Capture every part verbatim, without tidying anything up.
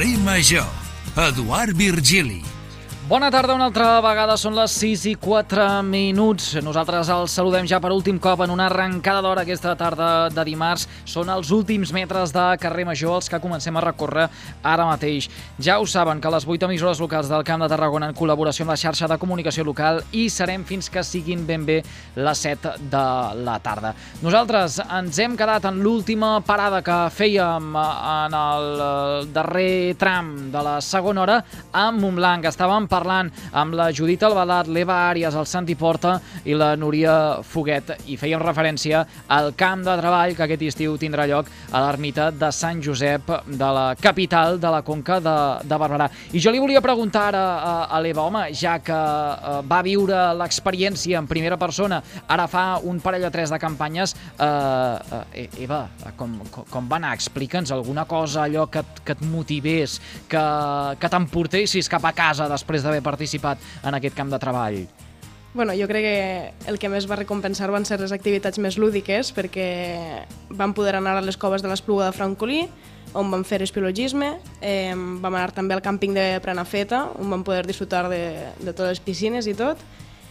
Carrer Major. Eduard Virgili. Bona tarda una altra vegada, són les sis i quatre minuts. Nosaltres els saludem ja per últim cop en una arrencada d'hora aquesta tarda de dimarts. Són els últims metres de Carrer Major els que comencem a recórrer ara mateix. Ja ho saben que les vuit emissores locals del Camp de Tarragona en col·laboració amb la xarxa de comunicació local hi serem fins que siguin ben bé les set de la tarda. Nosaltres ens hem quedat en l'última parada que fèiem en el darrer tram de la segona hora a Montblanc. Estàvem parlant amb la Judit Albalat, l'Eva Àries, el Santi Porta i la Núria Foguet, i fèiem referència al camp de treball que aquest estiu tindrà lloc a l'ermita de Sant Josep de la capital de la Conca de, de Barberà. I jo li volia preguntar ara a, a l'Eva, home, ja que uh, va viure l'experiència en primera persona, ara fa un parell o tres de campanyes, uh, uh, Eva, com, com, com va anar? Explica'ns alguna cosa, allò que, que et motivés, que, que t'emportessis cap a casa després d'haver participat en aquest camp de treball. Bueno, jo crec que el que més va recompensar van ser les activitats més lúdiques, perquè vam poder anar a les coves de l'Espluga de Francolí, on vam fer espiologisme, eh, vam anar també al càmping de Prenafeta, on vam poder disfrutar de, de totes les piscines i tot.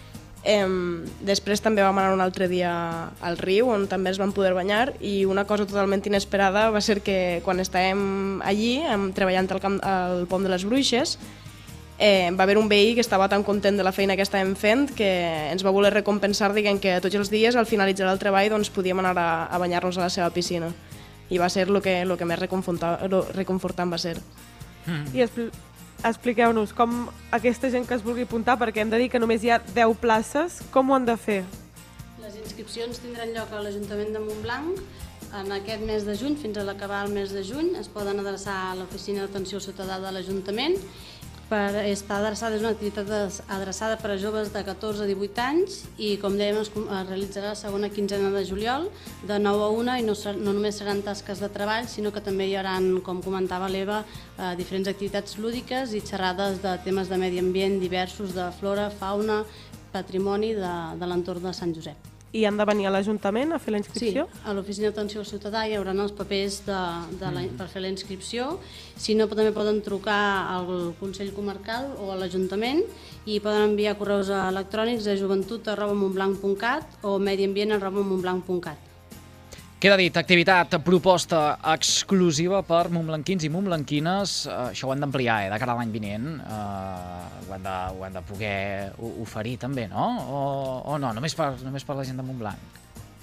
Eh, després també vam anar un altre dia al riu, on també ens vam poder banyar, i una cosa totalment inesperada va ser que quan estàvem allí, treballant al, camp, al Pont de les Bruixes, Eh, va haver un veí que estava tan content de la feina que estàvem fent que ens va voler recompensar, dient que tots els dies al finalitzar el treball doncs, podíem anar a, a banyar-nos a la seva piscina, i va ser el que, lo que més reconfortant va ser. Mm. I expl expliqueu-nos com aquesta gent que es vulgui apuntar, perquè hem de dir que només hi ha deu places, com ho han de fer? Les inscripcions tindran lloc a l'Ajuntament de Montblanc en aquest mes de juny, fins a l'acabar el mes de juny. Es poden adreçar a l'Oficina d'Atenció al Ciutadà de l'Ajuntament. Per, està adreçada, és una activitat adreçada per a joves de catorze a divuit anys, i com dèiem es, es realitzarà la segona quinzena de juliol de nou a una, i no, no només seran tasques de treball, sinó que també hi haurà, com comentava l'Eva, eh, diferents activitats lúdiques i xerrades de temes de medi ambient diversos, de flora, fauna, patrimoni de, de l'entorn de Sant Josep. I han de venir a l'Ajuntament a fer la inscripció? Sí, a l'Oficina d'Atenció al Ciutadà hi haurà els papers de, de la, per fer la inscripció. Si no, també poden trucar al Consell Comarcal o a l'Ajuntament, i poden enviar correus electrònics a joventut arroba montblanc punt cat o mediambient arroba montblanc punt cat. Queda dit, activitat, proposta exclusiva per montblanquins i montblanquines. Uh, això ho han d'ampliar, eh, de cara a l'any vinent. Uh, ho, han de, ho han de poder oferir també, no? O, o no, només per, només per la gent de Montblanc?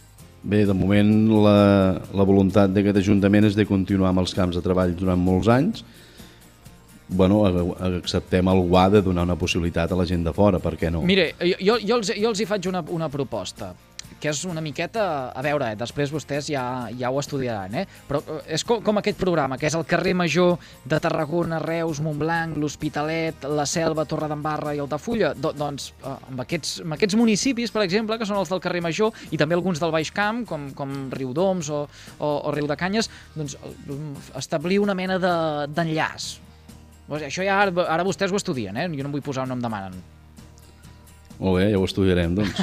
Bé, de moment la, la voluntat d'aquest Ajuntament és de continuar amb els camps de treball durant molts anys. Bueno, acceptem el guà de donar una possibilitat a la gent de fora, per què no? Mire, jo, jo, els, jo els hi faig una, una proposta, que és una miqueta, a veure, eh, després vostès ja, ja ho estudiaran, eh? Però és com, com aquest programa, que és el Carrer Major de Tarragona, Reus, Montblanc, l'Hospitalet, la Selva, Torredembarra i Altafulla. Do, doncs, eh, amb, aquests, amb aquests municipis, per exemple, que són els del Carrer Major, i també alguns del Baix Camp, com, com Riudoms o, o, o Riu de Canyes, doncs establir una mena d'enllaç. De, això ja ara, ara vostès ho estudien, eh? Jo no vull posar un nom demanen. Molt bé, ja ho estudiarem, doncs.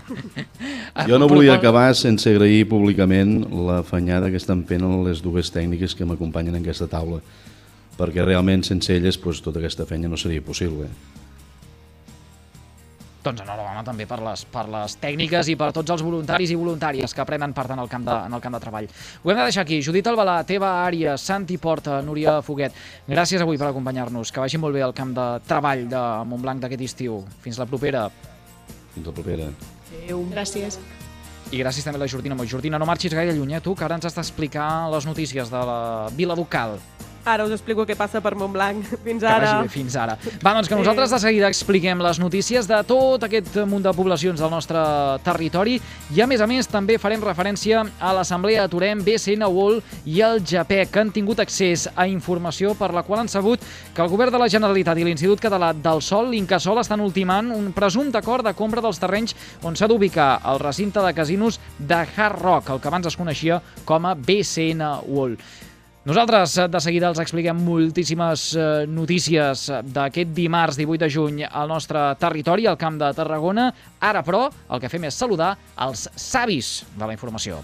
Jo no volia acabar sense agrair públicament la fanyada que estan fent les dues tècniques que m'acompanyen en aquesta taula, perquè realment sense elles doncs, tota aquesta feina no seria possible. Doncs enhorabona també per les, per les tècniques i per tots els voluntaris i voluntàries que prenen part en el camp de, en el camp de treball. Ho hem de deixar aquí. Judit Albalat, Eva Àries, Santi Porta, Núria Foguet, gràcies avui per acompanyar-nos. Que vagi molt bé el camp de treball de Montblanc d'aquest estiu. Fins la propera. Fins la propera. Adéu. Gràcies. I gràcies també a la Jordina Moix. Jordina, no marxis gaire lluny, eh, tu, que ara ens has d'explicar les notícies de la Vila Ducal. Ara us explico què passa per Montblanc. Fins ara. Que vagi bé, fins ara. Va, doncs que nosaltres de seguida expliquem les notícies de tot aquest munt de poblacions del nostre territori, i a més a més també farem referència a l'Assemblea de Torem, B C N World i el Japec, que han tingut accés a informació per la qual han sabut que el Govern de la Generalitat i l'Institut Català del Sòl, l'Incasòl, estan ultimant un presumpte acord de compra dels terrenys on s'ha d'ubicar el recinte de casinos de Hard Rock, el que abans es coneixia com a B C N World. Nosaltres de seguida els expliquem moltíssimes notícies d'aquest dimarts divuit de juny al nostre territori, al Camp de Tarragona. Ara, però, el que fem és saludar els savis de la informació.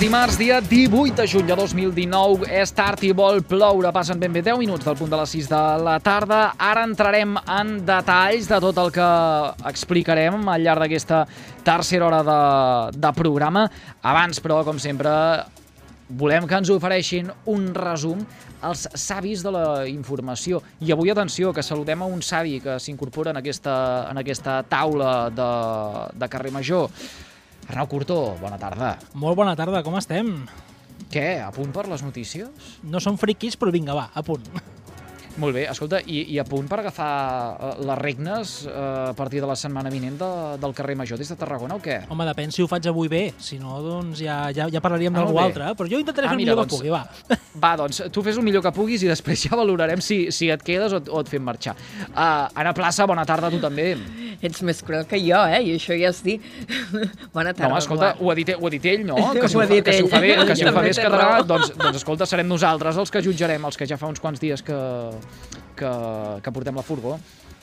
dimarts, dia divuit de juny de dos mil dinou, és tard i vol ploure. Passen ben bé deu minuts del punt de les sis de la tarda. Ara entrarem en detalls de tot el que explicarem al llarg d'aquesta tercera hora de, de programa. Abans, però, com sempre, volem que ens ofereixin un resum els savis de la informació. I avui, atenció, que saludem a un savi que s'incorpora en aquesta, en aquesta taula de, de carrer Major. Arnau Curtó, bona tarda. Molt bona tarda, com estem? Què, a punt per les notícies? No som friquis, però vinga, va, a punt. Molt bé, escolta, i, i a punt per agafar uh, les regnes uh, a partir de la setmana vinent de, del carrer Major des de Tarragona o què? Home, depèn si ho faig avui bé, si no, doncs ja, ja, ja parlaríem ah, d'algú altre, però jo intentaré ah, fer el mira, millor doncs, que pugui, va. Va, doncs, tu fes el millor que puguis i després ja valorarem si, si et quedes o, o et fem marxar. Uh, Anna Plaça, bona tarda a tu també. Ets més cruel que jo, eh? I això ja es diu. Bona tarda, no, escolta, ho ha, dit, ho ha dit ell, no? Que si ho ha dit que si ell. ho fa bé, que si ho fa bé es quedarà, raó. doncs, doncs escolta, serem nosaltres els que jutjarem, els que ja fa uns quants dies que, que, que portem la furgó.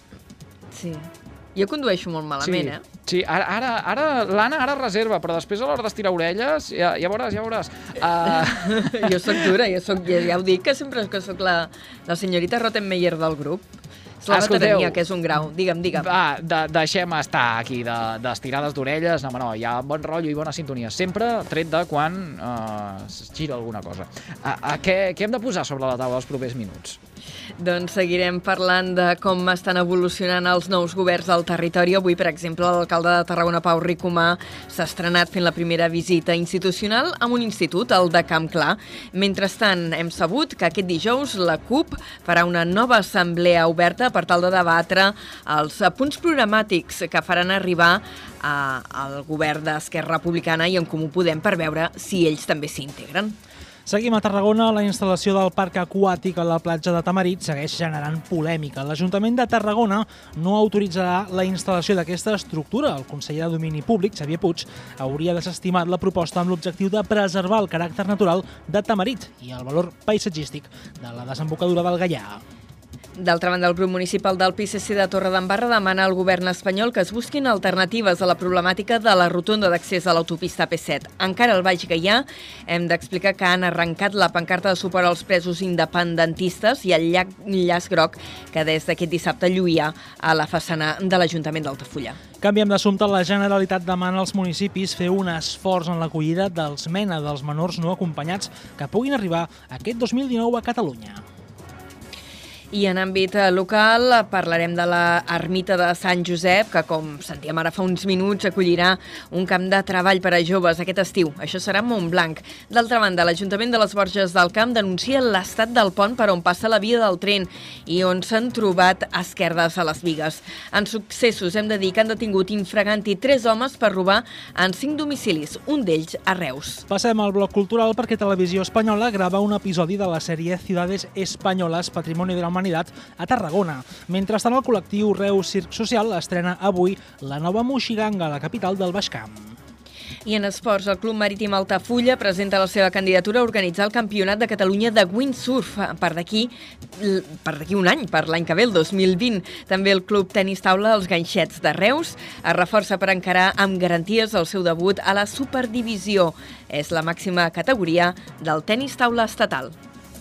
Sí. Jo condueixo molt malament, sí, eh? Sí, ara, ara, ara l'Anna ara reserva, però després a l'hora d'estirar orelles, ja, ja veuràs, ja veuràs. Uh... jo soc dura, jo soc, ja, ja ho dic, que sempre que soc la, la senyorita Rottenmeier del grup. És la veterania, que és un grau. Digue'm, digue'm. Va, de, deixem estar aquí d'estirades de, d'orelles. No, no, hi ha bon rotllo i bona sintonia. Sempre tret de quan uh, es gira alguna cosa. A, a què, què hem de posar sobre la taula els propers minuts? Doncs seguirem parlant de com estan evolucionant els nous governs al territori. Avui, per exemple, l'alcalde de Tarragona, Pau Ricomà, s'ha estrenat fent la primera visita institucional a un institut, el de Camp Clar. Mentrestant, hem sabut que aquest dijous la CUP farà una nova assemblea oberta per tal de debatre els punts programàtics que faran arribar a, al govern d'Esquerra Republicana i en Comú Podem per veure si ells també s'hi integren. Seguim a Tarragona. La instal·lació del parc aquàtic a la platja de Tamarit segueix generant polèmica. L'Ajuntament de Tarragona no autoritzarà la instal·lació d'aquesta estructura. El conseller de Domini Públic, Xavier Puig, hauria desestimat la proposta amb l'objectiu de preservar el caràcter natural de Tamarit i el valor paisatgístic de la desembocadura del Gaià. D'altra banda, el grup municipal del P S C de Torredembarra demana al govern espanyol que es busquin alternatives a la problemàtica de la rotonda d'accés a l'autopista P set. Encara al Baix Gaià hem d'explicar que han arrencat la pancarta de suport als presos independentistes i el llac llaç groc que des d'aquest dissabte lluïa a la façana de l'Ajuntament d'Altafulla. Canviem d'assumpte. La Generalitat demana als municipis fer un esforç en l'acollida dels MENA, dels menors no acompanyats, que puguin arribar aquest dos mil dinou a Catalunya. I en àmbit local parlarem de la ermita de Sant Josep, que, com sentíem ara fa uns minuts, acollirà un camp de treball per a joves aquest estiu. Això serà a Montblanc. D'altra banda, l'Ajuntament de les Borges del Camp denuncia l'estat del pont per on passa la via del tren i on s'han trobat esquerdes a les bigues. En successos hem de dir que han detingut infraganti tres homes per robar en cinc domicilis, un d'ells a Reus. Passem al bloc cultural perquè Televisió Espanyola grava un episodi de la sèrie Ciudades Españolas, Patrimoni de la Humanitat, a Tarragona. Mentrestant, el col·lectiu Reus Circ Social estrena avui la nova Moixiganga a la capital del Baix Camp. I en esports, el Club Marítim Altafulla presenta la seva candidatura a organitzar el Campionat de Catalunya de windsurf per d'aquí per d'aquí un any, per l'any que ve, el dos mil vint. També el Club Tenis Taula Els Ganxets de Reus es reforça per encarar amb garanties el seu debut a la Superdivisió. És la màxima categoria del tenis taula estatal.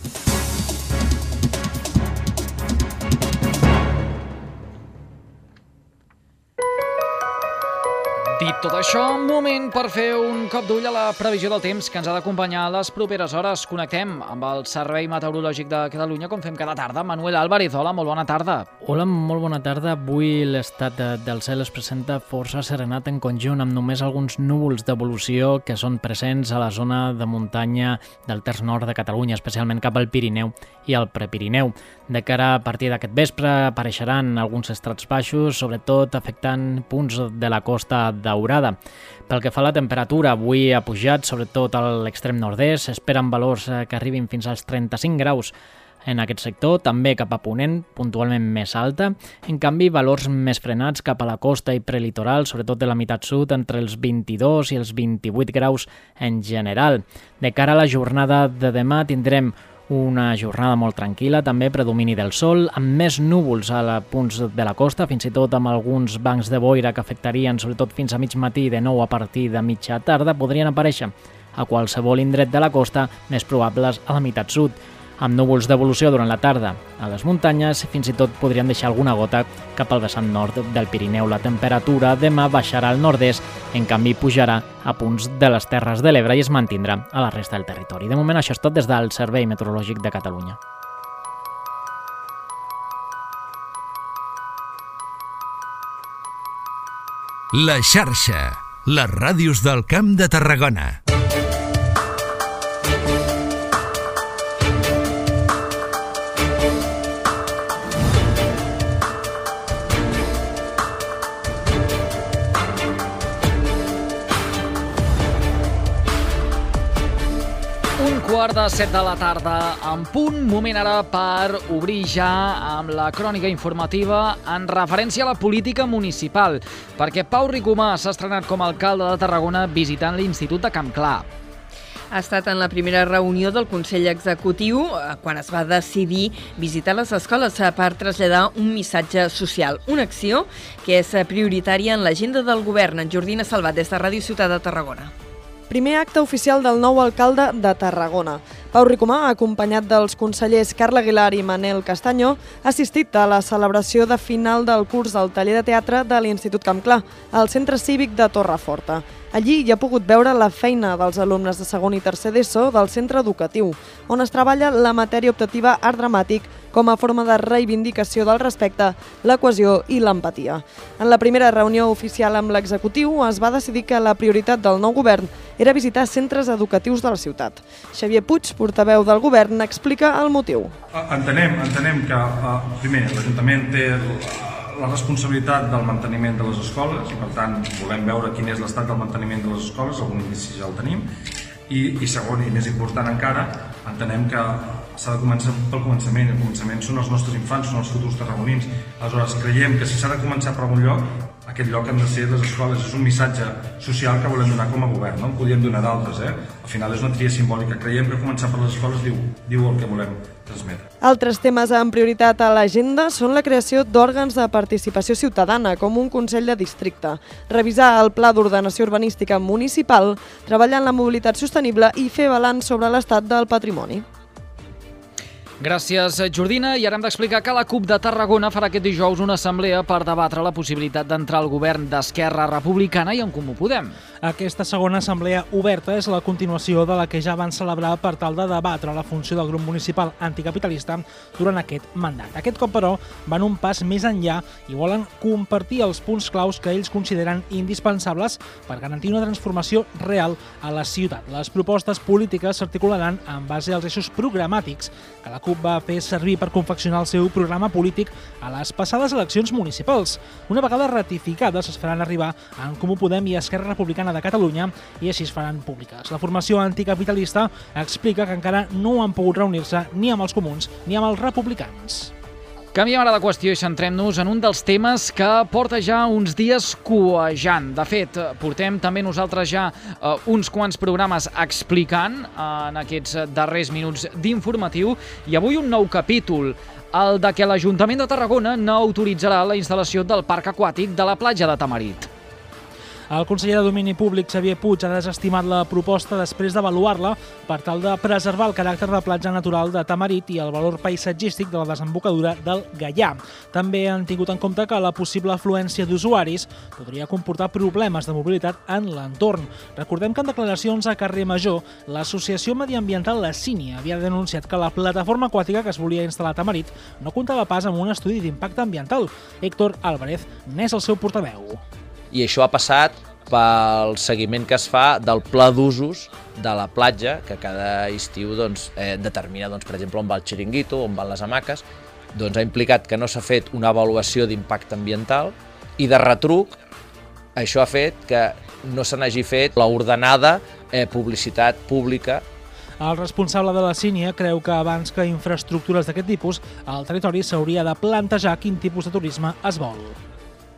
Dit tot això, moment per fer un cop d'ull a la previsió del temps que ens ha d'acompanyar les properes hores. Connectem amb el Servei Meteorològic de Catalunya, com fem cada tarda. Manuel Álvarez, hola, molt bona tarda. Hola, molt bona tarda. Avui l'estat del cel es presenta força serenat en conjunt, amb només alguns núvols d'evolució que són presents a la zona de muntanya del terç nord de Catalunya, especialment cap al Pirineu i al Prepirineu. De cara a partir d'aquest vespre apareixeran alguns estrats baixos, sobretot afectant punts de la costa daurada. Pel que fa a la temperatura, avui ha pujat, sobretot a l'extrem nord-est, s'esperen valors que arribin fins als trenta-cinc graus en aquest sector, també cap a Ponent, puntualment més alta. En canvi, valors més frenats cap a la costa i prelitoral, sobretot de la meitat sud, entre els vint-i-dos i els vint-i-vuit graus en general. De cara a la jornada de demà tindrem una jornada molt tranquil·la, també predomini del sol, amb més núvols a punts de la costa, fins i tot amb alguns bancs de boira que afectarien sobretot fins a mig matí, de nou a partir de mitja tarda podrien aparèixer a qualsevol indret de la costa, més probables a la meitat sud. Amb núvols d'evolució durant la tarda a les muntanyes, fins i tot podrien deixar alguna gota cap al vessant nord del Pirineu. La temperatura demà baixarà al nord-est, en canvi pujarà a punts de les Terres de l'Ebre i es mantindrà a la resta del territori. De moment això és tot des del Servei Meteorològic de Catalunya. La xarxa, les ràdios del Camp de Tarragona. Quart de set de la tarda, en punt, moment ara per obrir ja amb la crònica informativa en referència a la política municipal, perquè Pau Ricomà s'ha estrenat com a alcalde de Tarragona visitant l'Institut de Campclar. Ha estat en la primera reunió del Consell Executiu quan es va decidir visitar les escoles per traslladar un missatge social, una acció que és prioritària en l'agenda del govern. En Jordina Salvat, des de Ràdio Ciutat de Tarragona. Primer acte oficial del nou alcalde de Tarragona. Pau Ricomà, acompanyat dels consellers Carla Aguilar i Manel Castanyo, ha assistit a la celebració de final del curs del taller de teatre de l'Institut Campclar, al Centre Cívic de Torreforta. Allí hi ha pogut veure la feina dels alumnes de segon i tercer d'ESO del centre educatiu, on es treballa la matèria optativa art dramàtic com a forma de reivindicació del respecte, la cohesió i l'empatia. En la primera reunió oficial amb l'executiu es va decidir que la prioritat del nou govern era visitar centres educatius de la ciutat. Xavier Puig, portaveu del govern, explica el motiu. Entenem, entenem que, primer, l'Ajuntament té la responsabilitat del manteniment de les escoles i, per tant, volem veure quin és l'estat del manteniment de les escoles, algun indici ja el tenim, i, i segon, i més important encara, entenem que s'ha de començar pel començament, el començament són els nostres infants, són els futurs tarragonins. Aleshores, creiem que si s'ha de començar per algun lloc, aquest lloc han de ser les escoles. És un missatge social que volem donar com a govern, no en podíem donar d'altres, eh? Al final és una tria simbòlica. Creiem que començar per les escoles diu, diu el que volem transmetre. Altres temes amb prioritat a l'agenda són la creació d'òrgans de participació ciutadana, com un Consell de Districte, revisar el Pla d'Ordenació Urbanística Municipal, treballar en la mobilitat sostenible i fer balanç sobre l'estat del patrimoni. Gràcies, Jordina. I ara hem d'explicar que la CUP de Tarragona farà aquest dijous una assemblea per debatre la possibilitat d'entrar al govern d'Esquerra Republicana i en Comú Podem. Aquesta segona assemblea oberta és la continuació de la que ja van celebrar per tal de debatre la funció del grup municipal anticapitalista durant aquest mandat. Aquest cop, però, van un pas més enllà i volen compartir els punts claus que ells consideren indispensables per garantir una transformació real a la ciutat. Les propostes polítiques s'articularan en base als eixos programàtics que la CUP va fer servir per confeccionar el seu programa polític a les passades eleccions municipals. Una vegada ratificades es faran arribar a En Comú Podem i Esquerra Republicana de Catalunya i així es faran públiques. La formació anticapitalista explica que encara no han pogut reunir-se ni amb els comuns ni amb els republicans. Canviem ara de qüestió i centrem-nos en un dels temes que porta ja uns dies cuejant. De fet, portem també nosaltres ja uh, uns quants programes explicant uh, en aquests darrers minuts d'informatiu i avui un nou capítol, el de que l'Ajuntament de Tarragona no autoritzarà la instal·lació del parc aquàtic de la platja de Tamarit. El conseller de Domini Públic, Xavier Puig, ha desestimat la proposta després d'avaluar-la per tal de preservar el caràcter de platja natural de Tamarit i el valor paisatgístic de la desembocadura del Gaià. També han tingut en compte que la possible afluència d'usuaris podria comportar problemes de mobilitat en l'entorn. Recordem que en declaracions a Carrer Major, l'associació mediambiental La Sínia havia denunciat que la plataforma aquàtica que es volia instal·lar a Tamarit no comptava pas amb un estudi d'impacte ambiental. Héctor Álvarez n'és el seu portaveu. I això ha passat pel seguiment que es fa del pla d'usos de la platja, que cada estiu doncs, eh, determina, doncs, per exemple, on va el xiringuito, on van les hamaques. Doncs ha implicat que no s'ha fet una avaluació d'impacte ambiental i de retruc això ha fet que no se n'hagi fet l'ordenada eh, publicitat pública. El responsable de la Sínia creu que abans que infraestructures d'aquest tipus, al territori s'hauria de plantejar quin tipus de turisme es vol.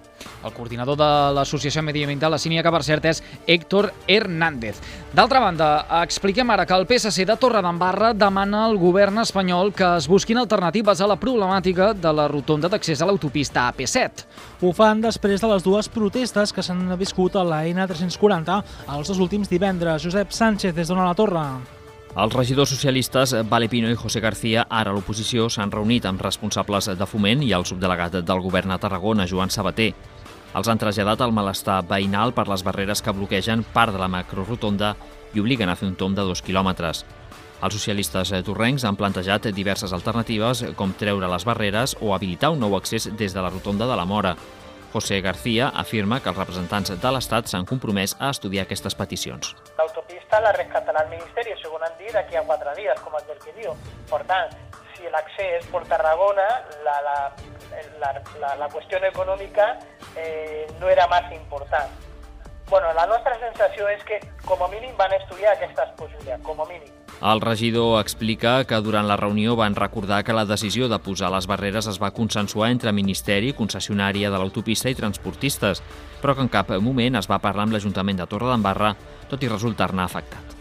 el coordinador de l'Associació Mediambiental La Sínia, que per cert és Héctor Hernández. D'altra banda, expliquem ara que el P S C de Torredembarra demana al govern espanyol que es busquin alternatives a la problemàtica de la rotonda d'accés a l'autopista A P set. Ho fan després de les dues protestes que s'han viscut a la N tres-cents quaranta els dos últims divendres. Josep Sánchez, des d'Ona la Torre. Els regidors socialistes Vale Pino i José García, ara a l'oposició, s'han reunit amb responsables de Foment i el subdelegat del govern a Tarragona, Joan Sabater. Els han traslladat al malestar veïnal per les barreres que bloquegen part de la macrorotonda i obliguen a fer un tomb de dos quilòmetres. Els socialistes torrencs han plantejat diverses alternatives, com treure les barreres o habilitar un nou accés des de la rotonda de la Mora. José García afirma que els representants de l'Estat s'han compromès a estudiar aquestes peticions. L'autopista la rescatarà el Ministeri, segons han dit, d'aquí a quatre dies, com el del que diu. Per tant, si l'accés per Tarragona, la, la, la, la, la qüestió econòmica eh, no era massa important. Bueno, la nostra sensació és que, com a mínim, van estudiar aquestes possibilitats, com a mínim. El regidor explica que durant la reunió van recordar que la decisió de posar les barreres es va consensuar entre Ministeri, concessionària de l'autopista i transportistes, però que en cap moment es va parlar amb l'Ajuntament de Torredembarra, tot i resultar-ne afectat.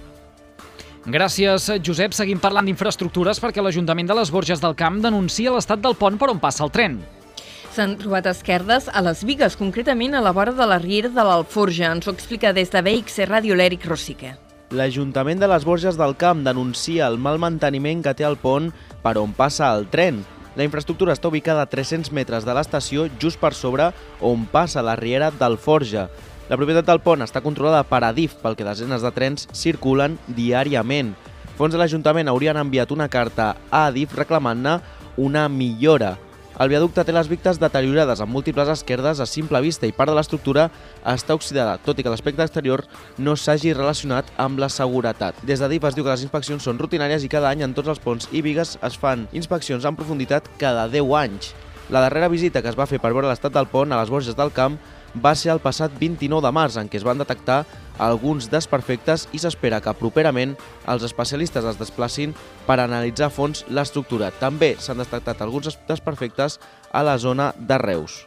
Gràcies, Josep. Seguim parlant d'infraestructures perquè l'Ajuntament de les Borges del Camp denuncia l'estat del pont per on passa el tren. S'han trobat esquerdes a les bigues, concretament a la vora de la riera de l'Alforja. Ens ho explica des de B X C Ràdio l'Eric Rosique. L'Ajuntament de les Borges del Camp denuncia el mal manteniment que té el pont per on passa el tren. La infraestructura està ubicada a tres-cents metres de l'estació, just per sobre on passa la riera d'Alforja. La propietat del pont està controlada per Adif, pel que desenes de trens circulen diàriament. Fons de l'Ajuntament haurien enviat una carta a Adif reclamant-ne una millora. El viaducte té les vitres deteriorades amb múltiples esquerdes a simple vista i part de l'estructura està oxidada, tot i que l'aspecte exterior no s'hagi relacionat amb la seguretat. Des d'Adif es diu que les inspeccions són rutinàries i cada any en tots els ponts i bigues es fan inspeccions en profunditat cada deu anys. La darrera visita que es va fer per veure l'estat del pont a les Borges del Camp va ser el passat vint-i-nou de març, en què es van detectar alguns desperfectes i s'espera que properament els especialistes es desplacin per analitzar a fons l'estructura. També s'han detectat alguns desperfectes a la zona de Reus.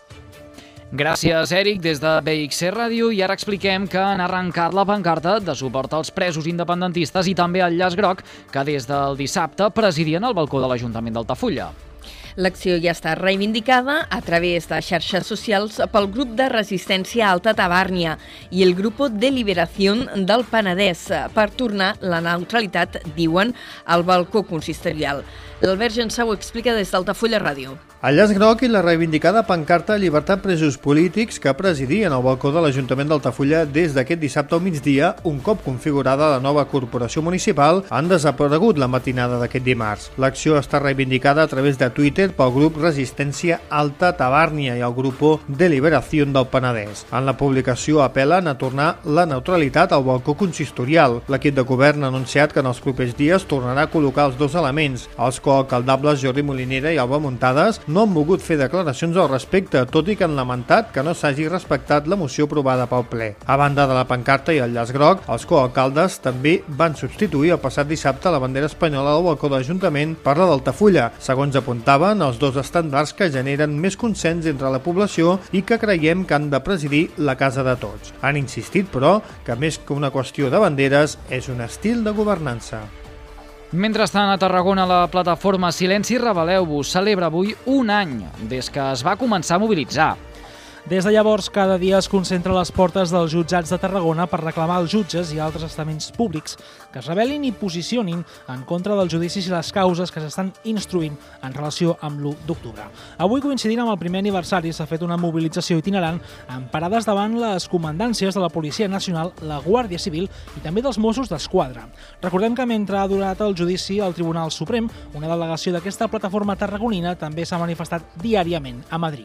Gràcies, Eric, des de B X C Ràdio. I ara expliquem que han arrencat la pancarta de suport als presos independentistes i també al llaç groc que des del dissabte presidien el balcó de l'Ajuntament d'Altafulla. L'acció ja està reivindicada a través de xarxes socials pel grup de resistència Alta Tabàrnia i el grup de liberació del Penedès per tornar la neutralitat, diuen, al balcó consistorial. L'Albert Gensau ho explica des d'Altafulla Ràdio. El llaç groc i la reivindicada pancarta Llibertat presos polítics que presidien el balcó de l'Ajuntament d'Altafulla des d'aquest dissabte al migdia, un cop configurada la nova corporació municipal, han desaparegut la matinada d'aquest dimarts. L'acció està reivindicada a través de Twitter pel grup Resistència Alta Tabàrnia i el grup de Liberació del Penedès. En la publicació apel·len a tornar la neutralitat al balcó consistorial. L'equip de govern ha anunciat que en els propers dies tornarà a col·locar els dos elements. Els coalcaldables Jordi Molinera i Alba Muntades no han volgut fer declaracions al respecte, tot i que han lamentat que no s'hagi respectat la moció aprovada pel ple. A banda de la pancarta i el llaç groc, els coalcaldes també van substituir el passat dissabte la bandera espanyola del balcó de l'Ajuntament per la d'Altafulla. Segons apuntaven, els dos estandards que generen més consens entre la població i que creiem que han de presidir la casa de tots. Han insistit, però, que més que una qüestió de banderes, és un estil de governança. Mentrestant, a Tarragona, la plataforma Silenci Rebel·leu-vos celebra avui un any des que es va començar a mobilitzar. Des de llavors, cada dia es concentra a les portes dels jutjats de Tarragona per reclamar als jutges i altres estaments públics que es rebel·lin i posicionin en contra dels judicis i les causes que s'estan instruint en relació amb l'u d'octubre. Avui, coincidint amb el primer aniversari, s'ha fet una mobilització itinerant amb parades davant les comandàncies de la Policia Nacional, la Guàrdia Civil i també dels Mossos d'Esquadra. Recordem que mentre ha durat el judici al Tribunal Suprem, una delegació d'aquesta plataforma tarragonina també s'ha manifestat diàriament a Madrid.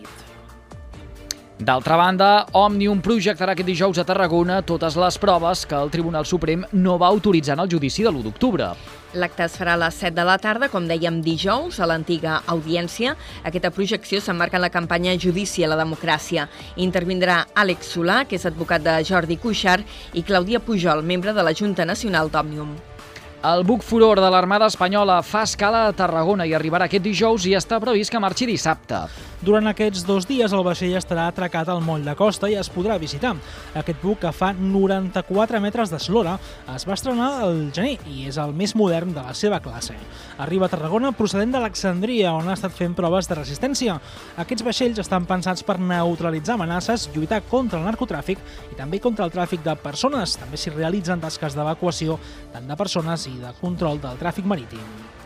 D'altra banda, Òmnium projectarà aquest dijous a Tarragona totes les proves que el Tribunal Suprem no va autoritzar en el judici de l'u d'octubre. L'acte es farà a les set de la tarda, com dèiem, dijous, a l'antiga audiència. Aquesta projecció s'emmarca en la campanya Judici a la democràcia. Intervindrà Àlex Solà, que és advocat de Jordi Cuixart, i Clàudia Pujol, membre de la Junta Nacional d'Òmnium. El buc Furor de l'Armada Espanyola fa escala a Tarragona i arribarà aquest dijous i està previst que marxi dissabte. Durant aquests dos dies el vaixell estarà atracat al moll de costa i es podrà visitar. Aquest buc, que fa noranta-quatre metres d'eslora, es va estrenar al gener i és el més modern de la seva classe. Arriba a Tarragona procedent d'Alexandria, on ha estat fent proves de resistència. Aquests vaixells estan pensats per neutralitzar amenaces, lluitar contra el narcotràfic i també contra el tràfic de persones. També s'hi realitzen tasques d'evacuació tant de persones i de control del tràfic marítim.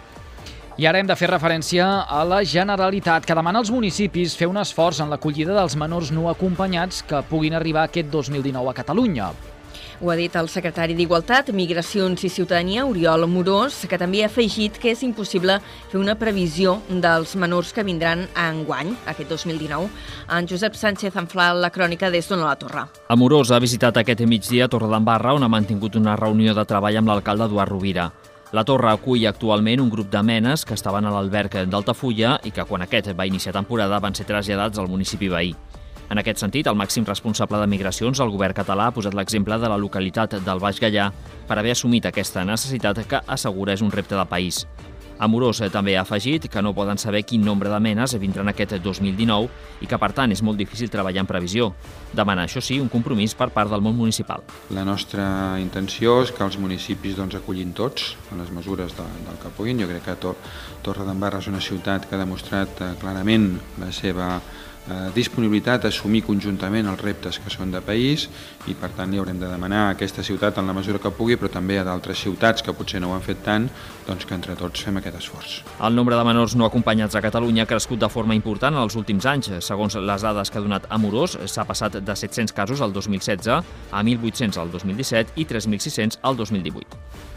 I ara hem de fer referència a la Generalitat, que demana als municipis fer un esforç en l'acollida dels menors no acompanyats que puguin arribar aquest dos mil dinou a Catalunya. Ho ha dit el secretari d'Igualtat, Migracions i Ciutadania, Oriol Amorós, que també ha afegit que és impossible fer una previsió dels menors que vindran a enguany, aquest dos mil dinou. En Josep Sánchez Anflà, la crònica des d'Ona la Torre. Amorós ha visitat aquest migdia Torredembarra, on ha mantingut una reunió de treball amb l'alcalde Eduard Rovira. La Torre acull actualment un grup de menes que estaven a l'alberg d'Altafulla i que, quan aquest va iniciar temporada, van ser traslladats al municipi veí. En aquest sentit, el màxim responsable de Migracions, el govern català, ha posat l'exemple de la localitat del Baix Gaià per haver assumit aquesta necessitat que assegura és un repte de país. Amorós també ha afegit que no poden saber quin nombre de menes vindran aquest dos mil dinou i que, per tant, és molt difícil treballar en previsió. Demana, això sí, un compromís per part del món municipal. La nostra intenció és que els municipis doncs, acullin tots en les mesures de, del que puguin. Jo crec que Tor Torredembarra és una ciutat que ha demostrat eh, clarament la seva eh, disponibilitat a assumir conjuntament els reptes que són de país i, per tant, li haurem de demanar a aquesta ciutat en la mesura que pugui, però també a d'altres ciutats que potser no ho han fet tant, doncs que entre tots fem aquest esforç. El nombre de menors no acompanyats a Catalunya ha crescut de forma important en els últims anys. Segons les dades que ha donat Amorós, s'ha passat de set-cents casos al dos mil setze a mil vuit-cents al dos mil disset i tres mil sis-cents al dos mil divuit.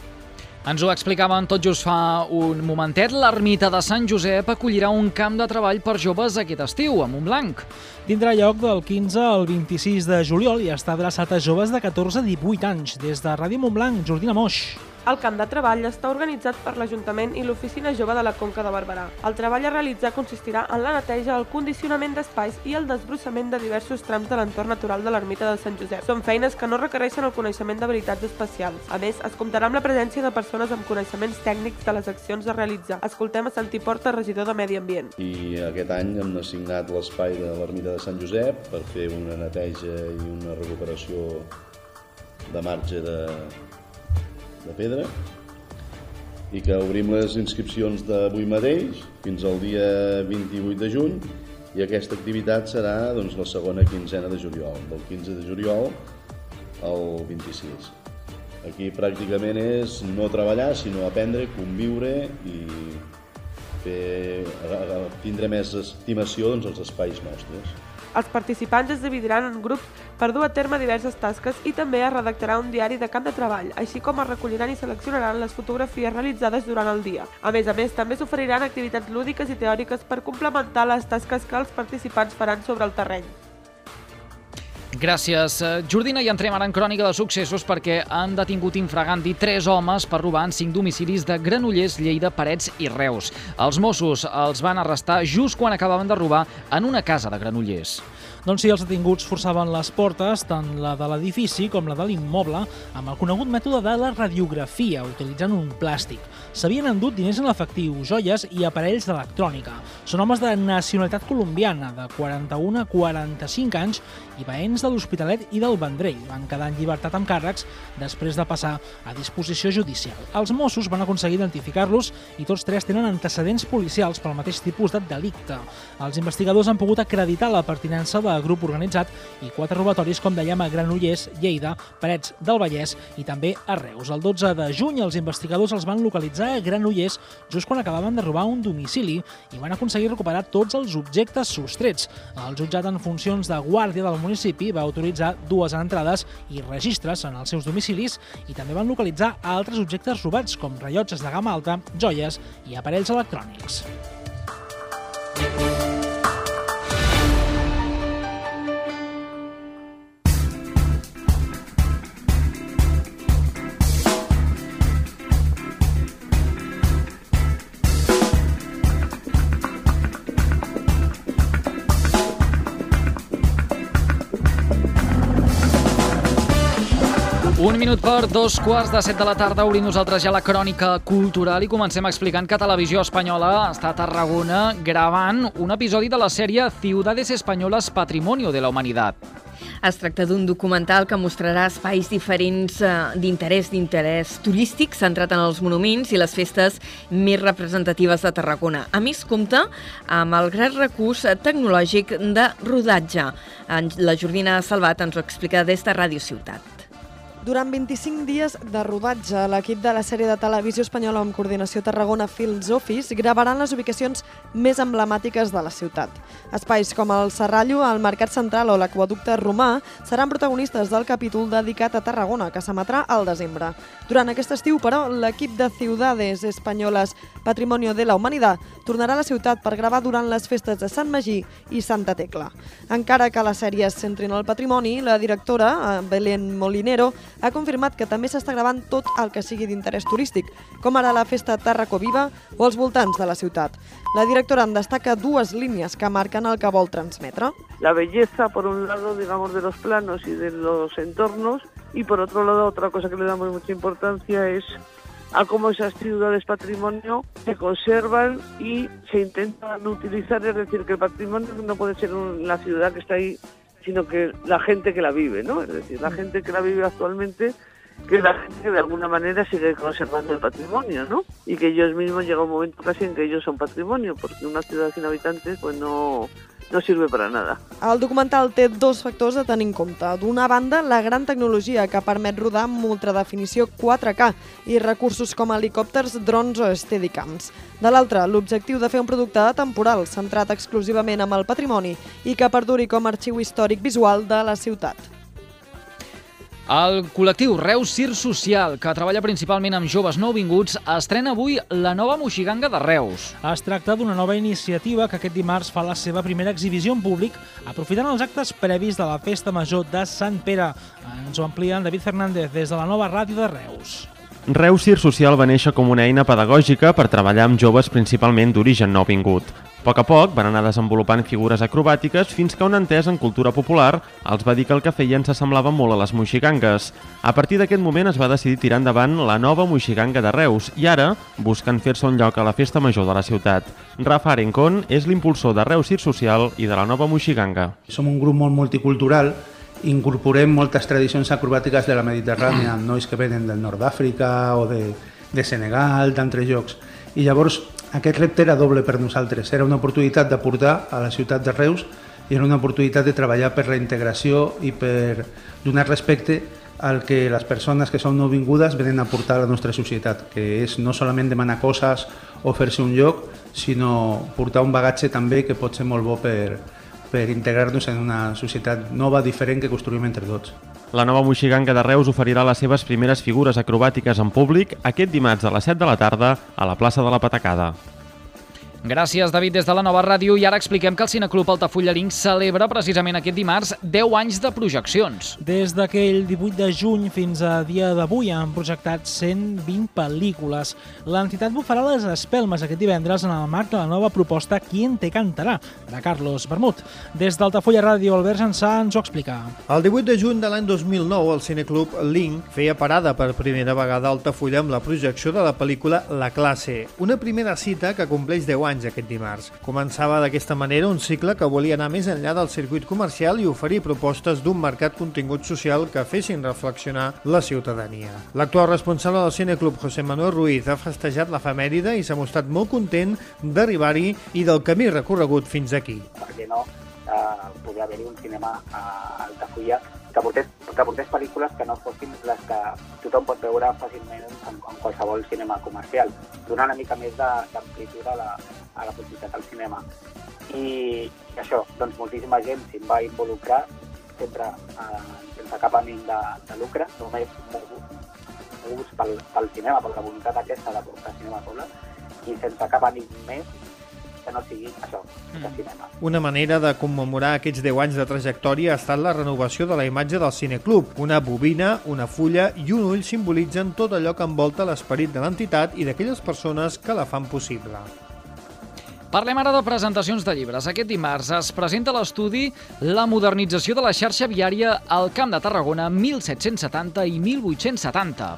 Ens ho explicaven tot just fa un momentet. L'Ermita de Sant Josep acollirà un camp de treball per joves aquest estiu, a Montblanc. Tindrà lloc del quinze al vint-i-sis de juliol i està adreçat a joves de catorze a divuit anys. Des de Ràdio Montblanc, Jordina Moix. El camp de treball està organitzat per l'Ajuntament i l'Oficina Jove de la Conca de Barberà. El treball a realitzar consistirà en la neteja, el condicionament d'espais i el desbrossament de diversos trams de l'entorn natural de l'Ermita de Sant Josep. Són feines que no requereixen el coneixement d'habilitats especials. A més, es comptarà amb la presència de persones amb coneixements tècnics de les accions a realitzar. Escoltem a Santi Porta, regidor de Medi Ambient. I aquest any hem assignat l'espai de l'Ermita de Sant Josep per fer una neteja i una recuperació de marge de de pedra i que obrim les inscripcions d'avui mateix fins al dia vint-i-vuit de juny i aquesta activitat serà doncs, la segona quinzena de juliol, del quinze de juliol al vint-i-sis. Aquí pràcticament és no treballar, sinó aprendre, conviure i fer, tindre més estimació doncs, als espais nostres. Els participants es dividiran en grups per dur a terme diverses tasques i també es redactarà un diari de camp de treball, així com es recolliran i seleccionaran les fotografies realitzades durant el dia. A més a més, també s'oferiran activitats lúdiques i teòriques per complementar les tasques que els participants faran sobre el terreny. Gràcies, Jordina. I entrem ara en crònica de successos perquè han detingut infragandi tres homes per robar en cinc domicilis de Granollers, Lleida, Parets i Reus. Els Mossos els van arrestar just quan acabaven de robar en una casa de Granollers. Doncs sí, els detinguts forçaven les portes, tant la de l'edifici com la de l'immoble, amb el conegut mètode de la radiografia, utilitzant un plàstic. S'havien endut diners en efectiu, joies i aparells d'electrònica. Són homes de nacionalitat colombiana, de quaranta-un a quaranta-cinc anys, i veïns de l'Hospitalet i del Vendrell. Van quedar en llibertat amb càrrecs després de passar a disposició judicial. Els Mossos van aconseguir identificar-los i tots tres tenen antecedents policials pel mateix tipus de delicte. Els investigadors han pogut acreditar la pertinença de grup organitzat i quatre robatoris, com dèiem, a Granollers, Lleida, Parets del Vallès i també a Reus. El dotze de juny els investigadors els van localitzar a Granollers just quan acabaven de robar un domicili i van aconseguir recuperar tots els objectes sostrets. El jutjat en funcions de guàrdia del municipi va autoritzar dues entrades i registres en els seus domicilis i també van localitzar altres objectes robats com rellotges de gamma alta, joies i aparells electrònics. Un minut per dos quarts de set de la tarda. Obrim nosaltres ja la crònica cultural i comencem explicant que Televisió Espanyola està a Tarragona gravant un episodi de la sèrie Ciudades Españolas Patrimonio de la Humanidad. Es tracta d'un documental que mostrarà espais diferents eh, d'interès d'interès turístic centrat en els monuments i les festes més representatives de Tarragona. A més, compta amb el gran recurs tecnològic de rodatge. La Jordina Salvat ens ho explica des de Ràdio Ciutat. Durant vint-i-cinc dies de rodatge, l'equip de la sèrie de Televisió Espanyola amb coordinació Tarragona Films Office gravaran les ubicacions més emblemàtiques de la ciutat. Espais com el Serrallo, el Mercat Central o l'Aqüeducte Romà seran protagonistes del capítol dedicat a Tarragona, que s'emetrà al desembre. Durant aquest estiu, però, l'equip de Ciudades Españolas Patrimonio de la Humanidad tornarà a la ciutat per gravar durant les festes de Sant Magí i Santa Tecla. Encara que la sèrie es centri en el patrimoni, la directora, Belén Molinero, ha confirmat que també s'està gravant tot el que sigui d'interès turístic, com ara la festa Tàrraco Viva o els voltants de la ciutat. La directora en destaca dues línies que marquen el que vol transmetre. La belleza, por un lado, digamos, de los planos y de los entornos, y por otro lado, otra cosa que le damos mucha importancia es a cómo esas ciudades patrimonio se conservan y se intentan utilizar, es decir, que el patrimonio no puede ser una ciudad que está ahí, sino que la gente que la vive, ¿no? Es decir, la gente que la vive actualmente, que es la gente que de alguna manera sigue conservando el patrimonio, ¿no? Y que ellos mismos llega un momento casi en que ellos son patrimonio, porque una ciudad sin habitantes pues no, no sirve para nada. El documental té dos factors a tenir en compte. D'una banda, la gran tecnologia que permet rodar amb ultradefinició quatre K i recursos com helicòpters, drons o steadicams. De l'altra, l'objectiu de fer un producte atemporal centrat exclusivament amb el patrimoni i que perduri com a arxiu històric visual de la ciutat. El col·lectiu Reus Circ Social, que treballa principalment amb joves nouvinguts, estrena avui la nova Moixiganga de Reus. Es tracta d'una nova iniciativa que aquest dimarts fa la seva primera exhibició en públic, aprofitant els actes previs de la Festa Major de Sant Pere. Ens ho amplia en David Fernández des de la nova ràdio de Reus. Reus Circ Social va néixer com una eina pedagògica per treballar amb joves principalment d'origen nouvingut. A poc a poc van anar desenvolupant figures acrobàtiques fins que un entès en cultura popular els va dir que el que feien s'assemblava molt a les moixigangues. A partir d'aquest moment es va decidir tirar endavant la nova Moixiganga de Reus i ara busquen fer-se un lloc a la Festa Major de la ciutat. Rafa Arencón és l'impulsor de Reus Circ Social i de la nova Moixiganga. Som un grup molt multicultural, incorporem moltes tradicions acrobàtiques de la Mediterrània, nois que venen del nord d'Àfrica o de, de Senegal, d'altres llocs. I llavors aquest repte era doble per nosaltres. Era una oportunitat de portar a la ciutat de Reus i era una oportunitat de treballar per la integració i per donar respecte al que les persones que són nouvingudes venen a portar a la nostra societat, que és no solament demanar coses o fer-se un lloc, sinó portar un bagatge també que pot ser molt bo per, per integrar-nos en una societat nova, diferent, que construïm entre tots. La nova Moixiganga de Reus oferirà les seves primeres figures acrobàtiques en públic aquest dimarts a les set de la tarda a la plaça de la Patacada. Gràcies, David, des de la nova ràdio. I ara expliquem que el Cineclub Altafulla Link celebra precisament aquest dimarts deu anys de projeccions. Des d'aquell divuit de juny fins a dia d'avui han projectat cent vint pel·lícules. L'entitat bufarà les espelmes aquest divendres en el marc de la nova proposta Quien te cantarà, de Carlos Bermut. Des d'Altafulla Ràdio, Albert Jansà ens ho explica. El divuit de juny de l'any dos mil nou, el Cineclub Link feia parada per primera vegada a Altafulla amb la projecció de la pel·lícula La classe, una primera cita que compleix deu anys aquest dimarts. Començava d'aquesta manera un cicle que volia anar més enllà del circuit comercial i oferir propostes d'un marcat contingut social que fessin reflexionar la ciutadania. L'actual responsable del Cineclub, José Manuel Ruiz, ha festejat l'efemèride i s'ha mostrat molt content d'arribar-hi i del camí recorregut fins aquí. Per què no eh, poder haver-hi un cinema a Altafulla que portés, que portés pel·lícules que no fossin les que tothom pot veure fàcilment en, en qualsevol cinema comercial, donar una mica més d'amplitud a, la, a la possibilitat del cinema. I, i això, doncs moltíssima gent s'hi va involucrar, sempre eh, sense cap ànim de, de lucre, només moguts pel, pel cinema, per la voluntat aquesta de portar cinema a poble, i sense cap ànim més que no sigui això, de cinema. Una manera de commemorar aquests deu anys de trajectòria ha estat la renovació de la imatge del Cineclub. Una bobina, una fulla i un ull simbolitzen tot allò que envolta l'esperit de l'entitat i d'aquelles persones que la fan possible. Parlem ara de presentacions de llibres. Aquest dimarts es presenta l'estudi La modernització de la xarxa viària al Camp de Tarragona mil set-cents setanta i mil vuit-cents setanta.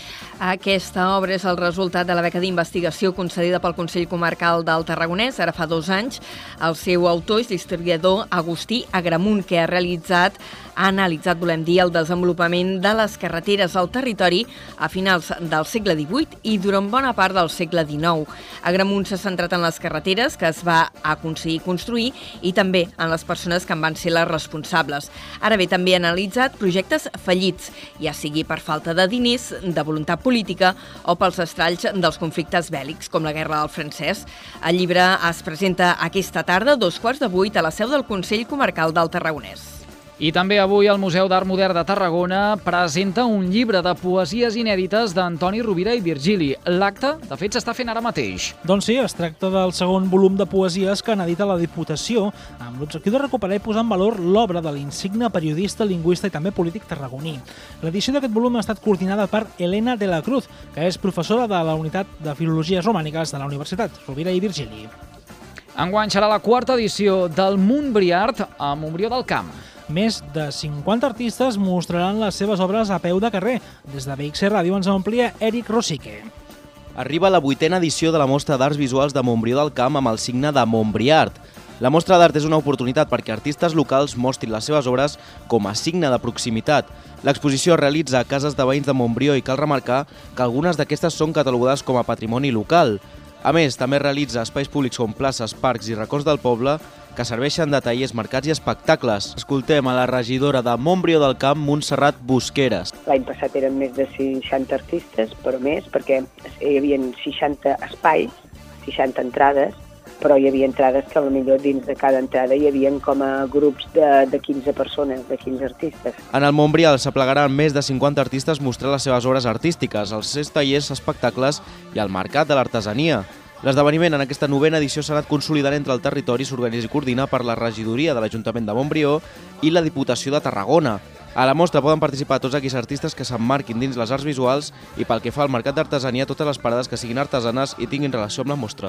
Aquesta obra és el resultat de la beca d'investigació concedida pel Consell Comarcal del Tarragonès, ara fa dos anys. El seu autor és l'historiador Agustí Agramunt, que ha realitzat, ha analitzat, volem dir, el desenvolupament de les carreteres al territori a finals del segle divuit i durant bona part del segle dinou. Agramunt s'ha centrat en les carreteres que es va aconseguir construir i també en les persones que en van ser les responsables. Ara bé, també ha analitzat projectes fallits, ja sigui per falta de diners, de voluntat política o pels estralls dels conflictes bèl·lics, com la Guerra del Francès. El llibre es presenta aquesta tarda, a dos quarts de vuit, a la seu del Consell Comarcal del Tarragonès. I també avui el Museu d'Art Modern de Tarragona presenta un llibre de poesies inèdites d'Antoni Rovira i Virgili. L'acte, de fet, s'està fent ara mateix. Doncs sí, es tracta del segon volum de poesies que n'edita la Diputació, amb l'objectiu de recuperar i posar en valor l'obra de l'insigne periodista, lingüista i també polític tarragoní. L'edició d'aquest volum ha estat coordinada per Elena de la Cruz, que és professora de la Unitat de Filologies Romàniques de la Universitat Rovira i Virgili. Enguany serà la quarta edició del Montbrió Art a Montbrió del Camp. Més de cinquanta artistes mostraran les seves obres a peu de carrer. Des de B X Ràdio ens amplia Eric Rosique. Arriba la vuitena edició de la Mostra d'Arts Visuals de Montbrió del Camp amb el signe de Montbrió Art. La Mostra d'Art és una oportunitat perquè artistes locals mostrin les seves obres com a signe de proximitat. L'exposició es realitza a cases de veïns de Montbrió i cal remarcar que algunes d'aquestes són catalogades com a patrimoni local. A més, també realitza espais públics com places, parcs i racons del poble que serveixen de tallers, mercats i espectacles. Escoltem a la regidora de Montbrió del Camp, Montserrat Busqueres. L'any passat eren més de seixanta artistes, però més, perquè hi havia seixanta espais, seixanta entrades, però hi havia entrades que potser dins de cada entrada hi havia com a grups de, de quinze persones, de quinze artistes. En el Montbrial s'aplegaran més de cinquanta artistes mostrant les seves obres artístiques, els seus tallers, espectacles i el mercat de l'artesania. L'esdeveniment en aquesta novena edició s'ha anat consolidant entre el territori, s'organitza i coordina per la regidoria de l'Ajuntament de Montbrió i la Diputació de Tarragona. A la mostra poden participar tots aquells artistes que s'emmarquin dins les arts visuals i pel que fa al mercat d'artesania, totes les parades que siguin artesanes i tinguin relació amb la mostra.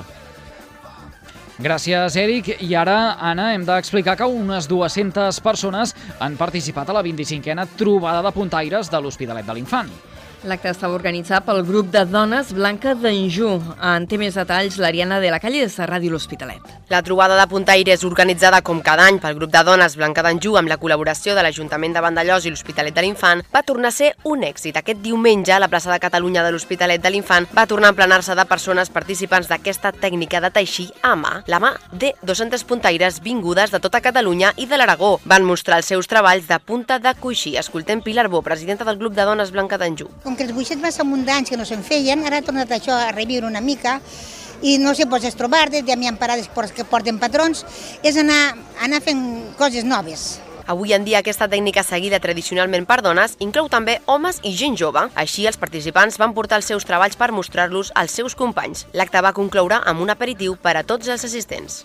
Gràcies, Eric. I ara, Anna, hem d'explicar que unes dues-centes persones han participat a la vint-i-cinquena trobada de puntaires de l'Hospitalet de l'Infant. L'acte estava organitzat pel grup de dones Blanca d'Anjou. En té més detalls l'Ariana de la Calle des de Ràdio L'Hospitalet. La trobada de puntaires organitzada com cada any pel grup de dones Blanca d'Anjou amb la col·laboració de l'Ajuntament de Vandellòs i l'Hospitalet de l'Infant va tornar a ser un èxit. Aquest diumenge, la plaça de Catalunya de l'Hospitalet de l'Infant va tornar a emplenar-se de persones participants d'aquesta tècnica de teixir a mà, la mà de dues-centes puntaires vingudes de tota Catalunya i de l'Aragó. Van mostrar els seus treballs de punta de coixí. Escoltem Pilar Bo, presidenta del grup de dones Blanca d'Anjou. Com que els buixets massa abundants que no se'n feien, ara ha tornat això a reviure una mica i no sé, pues, és trobar-des, ja m'hi han parades que porten patrons, és anar, anar fent coses noves. Avui en dia aquesta tècnica seguida tradicionalment per dones inclou també homes i gent jove. Així, els participants van portar els seus treballs per mostrar-los als seus companys. L'acte va concloure amb un aperitiu per a tots els assistents.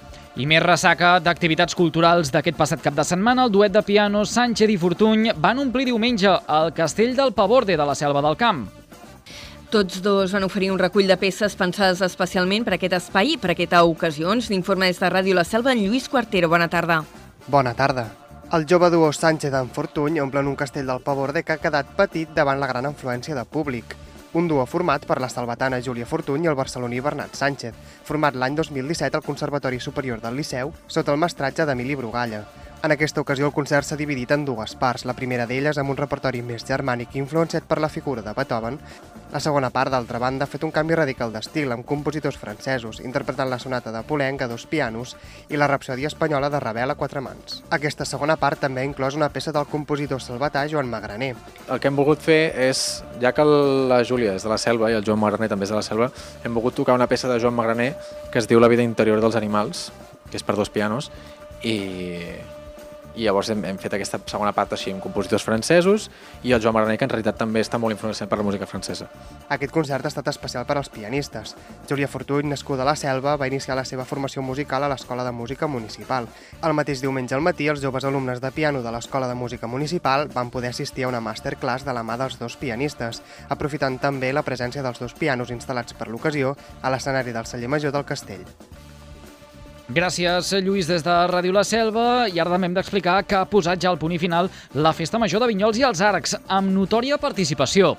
I més ressaca d'activitats culturals d'aquest passat cap de setmana. El duet de piano Sánchez i Fortuny van omplir diumenge el Castell del Paborde de la Selva del Camp. Tots dos van oferir un recull de peces pensades especialment per aquest espai i per aquesta ocasió. L'informe des de Ràdio La Selva, en Lluís Quartero. Bona tarda. Bona tarda. El jove duo Sánchez en Fortuny omplen un Castell del Paborde que ha quedat petit davant la gran afluència de públic. Un duo format per la salvatana Júlia Fortuny i el barceloní Bernat Sánchez, format l'any dos mil disset al Conservatori Superior del Liceu sota el mestratge d'Emili Brugalla. En aquesta ocasió el concert s'ha dividit en dues parts, la primera d'elles amb un repertori més germànic influenciat per la figura de Beethoven. La segona part, d'altra banda, ha fet un canvi radical d'estil amb compositors francesos, interpretant la sonata de Poulenc a dos pianos i la rapsòdia espanyola de Ravel a quatre mans. Aquesta segona part també ha inclòs una peça del compositor salvatà Joan Magraner. El que hem volgut fer és, ja que la Júlia és de la Selva i el Joan Magraner també és de la Selva, hem volgut tocar una peça de Joan Magraner que es diu La vida interior dels animals, que és per dos pianos, i... i llavors hem, hem fet aquesta segona part així amb compositors francesos i el Joan Magraner, que en realitat també està molt influenciat per la música francesa. Aquest concert ha estat especial per als pianistes. Júlia Fortuny, nascuda a la Selva, va iniciar la seva formació musical a l'Escola de Música Municipal. El mateix diumenge al matí, els joves alumnes de piano de l'Escola de Música Municipal van poder assistir a una masterclass de la mà dels dos pianistes, aprofitant també la presència dels dos pianos instal·lats per l'ocasió a l'escenari del celler major del castell. Gràcies, Lluís, des de Ràdio La Selva. I ara també hem d'explicar que ha posat ja al punt i final la Festa Major de Vinyols i els Arcs, amb notòria participació.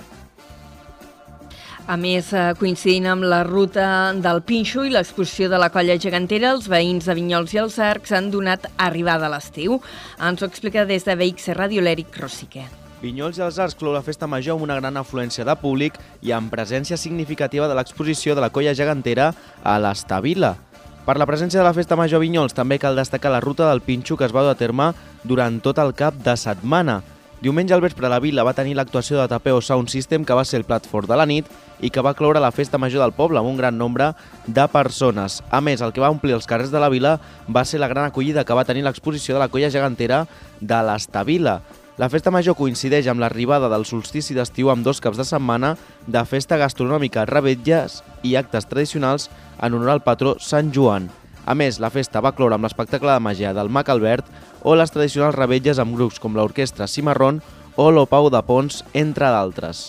A més, coincidint amb la ruta del Pinxo i l'exposició de la colla gegantera, els veïns de Vinyols i els Arcs han donat arribada a l'estiu. Ens ho explica des de V X Ràdio l'Eric Rosique. Vinyols i els Arcs clou la festa major amb una gran afluència de públic i amb presència significativa de l'exposició de la colla gegantera a l'Estavila. Per la presència de la festa major a Vinyols també cal destacar la ruta del Pinxo que es va dur a terme durant tot el cap de setmana. Diumenge al vespre la vila va tenir l'actuació de Tapeo Sound System, que va ser el plat fort de la nit i que va cloure la festa major del poble amb un gran nombre de persones. A més, el que va omplir els carrers de la vila va ser la gran acollida que va tenir l'exposició de la colla gegantera de l'Estavila. La festa major coincideix amb l'arribada del solstici d'estiu amb dos caps de setmana de festa gastronòmica, revetlles i actes tradicionals en honor al patró Sant Joan. A més, la festa va cloure amb l'espectacle de màgia del Mag Albert o les tradicionals revetlles amb grups com l'Orquestra Cimarrón o l'Opau de Pons, entre d'altres.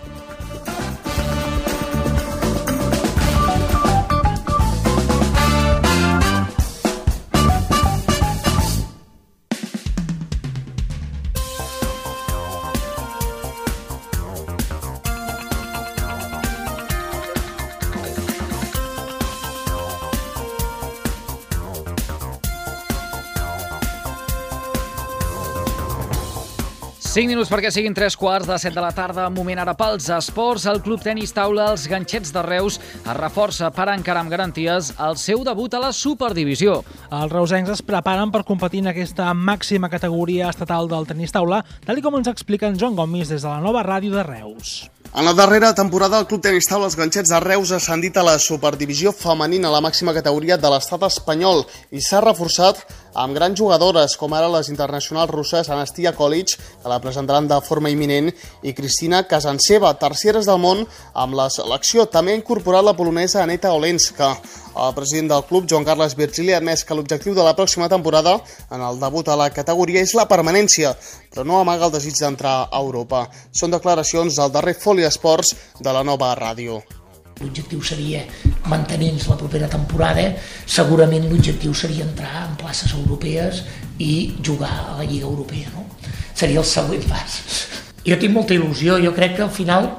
cinc minuts perquè siguin tres quarts de set de la tarda, moment ara pels esports. El Club Tenis Taula, els Ganxets de Reus, es reforça per encarar amb garanties el seu debut a la Superdivisió. Els reusencs es preparen per competir en aquesta màxima categoria estatal del tenis taula, tal com ens explica en Joan Gomis des de la nova ràdio de Reus. En la darrera temporada, el Club Tenis Taula Els Ganxets de Reus ha ascendit a la Superdivisió femenina, a la màxima categoria de l'estat espanyol, i s'ha reforçat amb grans jugadores, com ara les internacionals russes Anastia Kolic, que la presentaran de forma imminent, i Cristina Kasanseva, terceres del món amb la selecció. També ha incorporat la polonesa Aneta Olenska. El president del club, Joan Carles Virgili, ha admès que l'objectiu de la pròxima temporada en el debut a la categoria és la permanència, però no amaga el desig d'entrar a Europa. Són declaracions del darrer Foli Esports de la nova ràdio. L'objectiu seria mantenir-nos la propera temporada, segurament l'objectiu seria entrar en places europees i jugar a la Lliga Europea, no? Seria el següent pas. Jo tinc molta il·lusió, jo crec que al final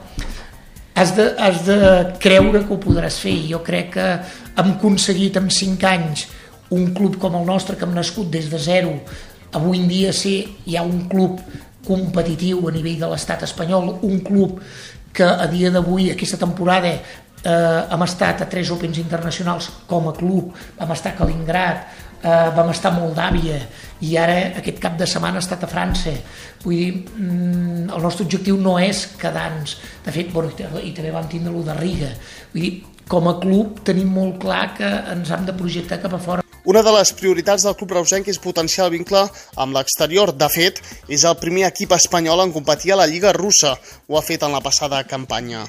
has de, has de creure que ho podràs fer. Jo crec que hem aconseguit en cinc anys un club com el nostre, que hem nascut des de zero, avui en dia ser ja un club competitiu a nivell de l'estat espanyol, un club que a dia d'avui, aquesta temporada, eh, hem estat a tres Opens internacionals com a club, vam estar a Kaliningrad, eh, vam estar a Moldàvia i ara aquest cap de setmana ha estat a França. Vull dir, mm, el nostre objectiu no és quedar-nos. De fet, bueno, i també vam tindre lo de Riga. Vull dir, com a club tenim molt clar que ens hem de projectar cap a fora. Una de les prioritats del club reusenc és potenciar el vincle amb l'exterior. De fet, és el primer equip espanyol en competir a la Lliga russa. Ho ha fet en la passada campanya.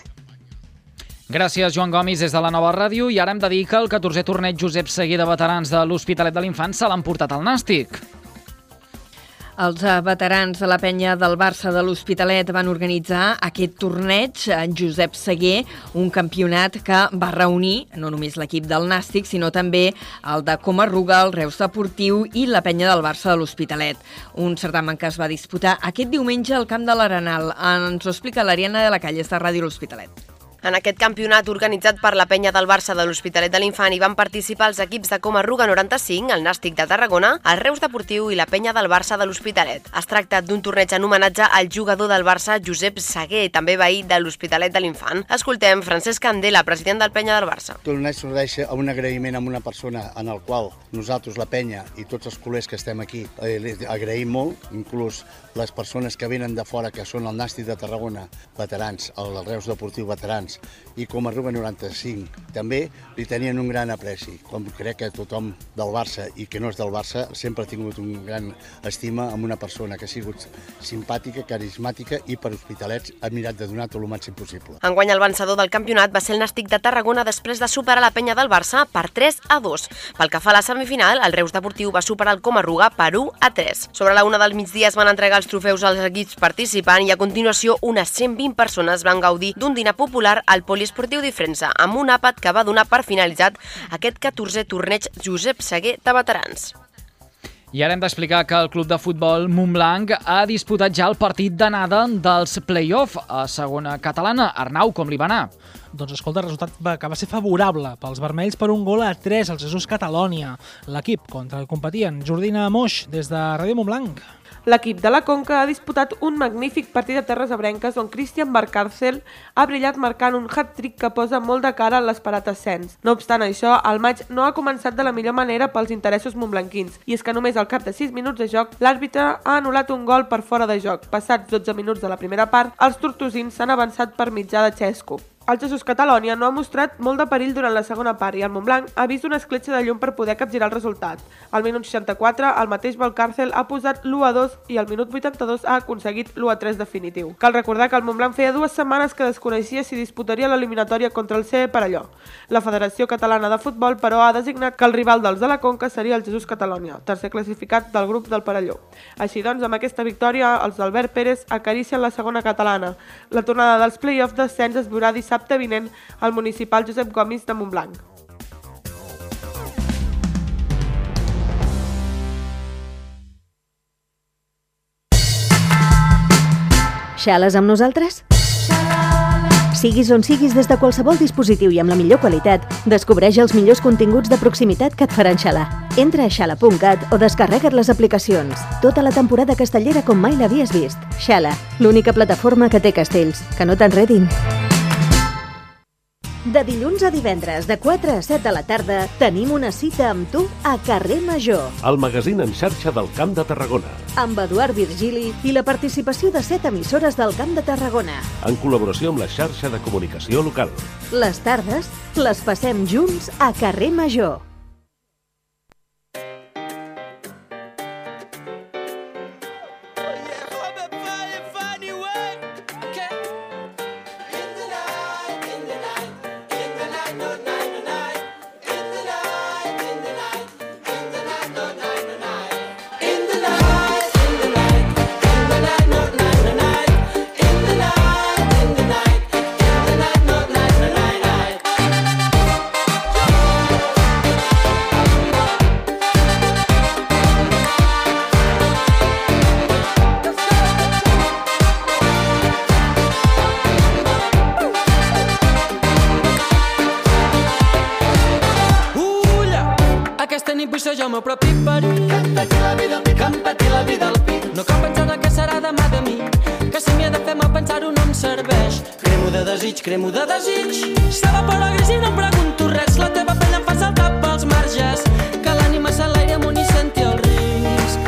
Gràcies, Joan Gomis, des de la nova ràdio. I ara hem de dir que el catorzè torneig Josep Seguer de veterans de l'Hospitalet de l'Infant se l'han portat al Nàstic. Els veterans de la penya del Barça de l'Hospitalet van organitzar aquest torneig en Josep Seguer, un campionat que va reunir no només l'equip del Nàstic, sinó també el de Comarruga, el Reus Deportiu i la penya del Barça de l'Hospitalet. Un certamen que es va disputar aquest diumenge al Camp de l'Arenal. Ens ho explica l'Ariana de la Calle, de Ràdio l'Hospitalet. En aquest campionat organitzat per la penya del Barça de l'Hospitalet de l'Infant hi van participar els equips de Comarruga noranta-cinc, el Nàstic de Tarragona, el Reus Deportiu i la penya del Barça de l'Hospitalet. Es tracta d'un torneig en homenatge al jugador del Barça Josep Seguer, també veí de l'Hospitalet de l'Infant. Escoltem Francesc Candela, president del penya del Barça. El torneig sorgeix a un agraïment a una persona en el qual nosaltres, la penya i tots els culers que estem aquí, eh, agraïm molt, inclús les persones que venen de fora, que són el Nàstic de Tarragona, veterans, el Reus Deportiu, veterans, i Comarruga noranta-cinc, també li tenien un gran apreci. Com crec que tothom del Barça i que no és del Barça sempre ha tingut un gran estima amb una persona que ha sigut simpàtica, carismàtica i per Hospitalets ha mirat de donar tot el màxim possible. Enguany el vencedor del campionat va ser el Nàstic de Tarragona després de superar la penya del Barça per tres a dos. Pel que fa a la semifinal, el Reus Deportiu va superar el Comarruga per u a tres. Sobre la una del migdia es van entregar els trofeus als equips participants i a continuació unes cent vint persones van gaudir d'un dinar popular titular al poliesportiu d'Ifrensa, amb un àpat que va donar per finalitzat aquest catorzè torneig Josep Seguer de veterans. I ara hem d'explicar que el club de futbol Montblanc ha disputat ja el partit d'anada dels play-off a segona catalana. Arnau, com li va anar? Doncs escolta, el resultat va, que va ser favorable pels vermells per un gol a tres al Jesús Catalònia. L'equip contra el competien Jordina Moix des de Ràdio Montblanc. L'equip de la Conca ha disputat un magnífic partit de terres ebrenques on Cristian Barcárcel ha brillat marcant un hat-trick que posa molt de cara a l'esperat ascens. No obstant això, el maig no ha començat de la millor manera pels interessos montblanquins, i és que només al cap de sis minuts de joc l'àrbitre ha anul·lat un gol per fora de joc. Passats dotze minuts de la primera part, els tortosins s'han avançat per mitjà de Xesco. El Jesús Catalònia no ha mostrat molt de perill durant la segona part i el Montblanc ha vist una escletxa de llum per poder capgirar el resultat. Al minut seixanta-quatre, el mateix Valcárcel ha posat l'u a dos i al minut vuitanta-dos ha aconseguit l'u a tres definitiu. Cal recordar que el Montblanc feia dues setmanes que desconeixia si disputaria l'eliminatòria contra el C E Perelló. La Federació Catalana de Futbol, però, ha designat que el rival dels de la Conca seria el Jesús Catalònia, tercer classificat del grup del Perelló. Així doncs, amb aquesta victòria, els d'Albert Pérez acaricien la segona catalana. La tornada dels play-offs d'ascens es veurà dissabte vinent al municipal Josep Gomis de Montblanc. Xales amb nosaltres? Siguis on siguis des de qualsevol dispositiu i amb la millor qualitat, descobreix els millors continguts de proximitat que et faran xalar. Entra a xala punt cat o descarrega't les aplicacions. Tota la temporada castellera com mai l'havies vist. Xala, l'única plataforma que té castells. Que no t'enredin. De dilluns a divendres, de quatre a set de la tarda, tenim una cita amb tu a Carrer Major. El magazín en xarxa del Camp de Tarragona. Amb Eduard Virgili i la participació de set emissores del Camp de Tarragona. En col·laboració amb la xarxa de comunicació local. Les tardes les passem junts a Carrer Major. Jo el meu propi perill. Que em peti la vida al pit, que em peti la vida al pit. No cal pensar en el que serà demà de mi, que si m'hi ha de fer mal pensar-ho no em serveix. Cremo de desig, cremo de desig. S'evapora gris i no em pregunto res. La teva pell em fa saltar pels marges, que l'ànima s'enlaire amunt i senti el risc.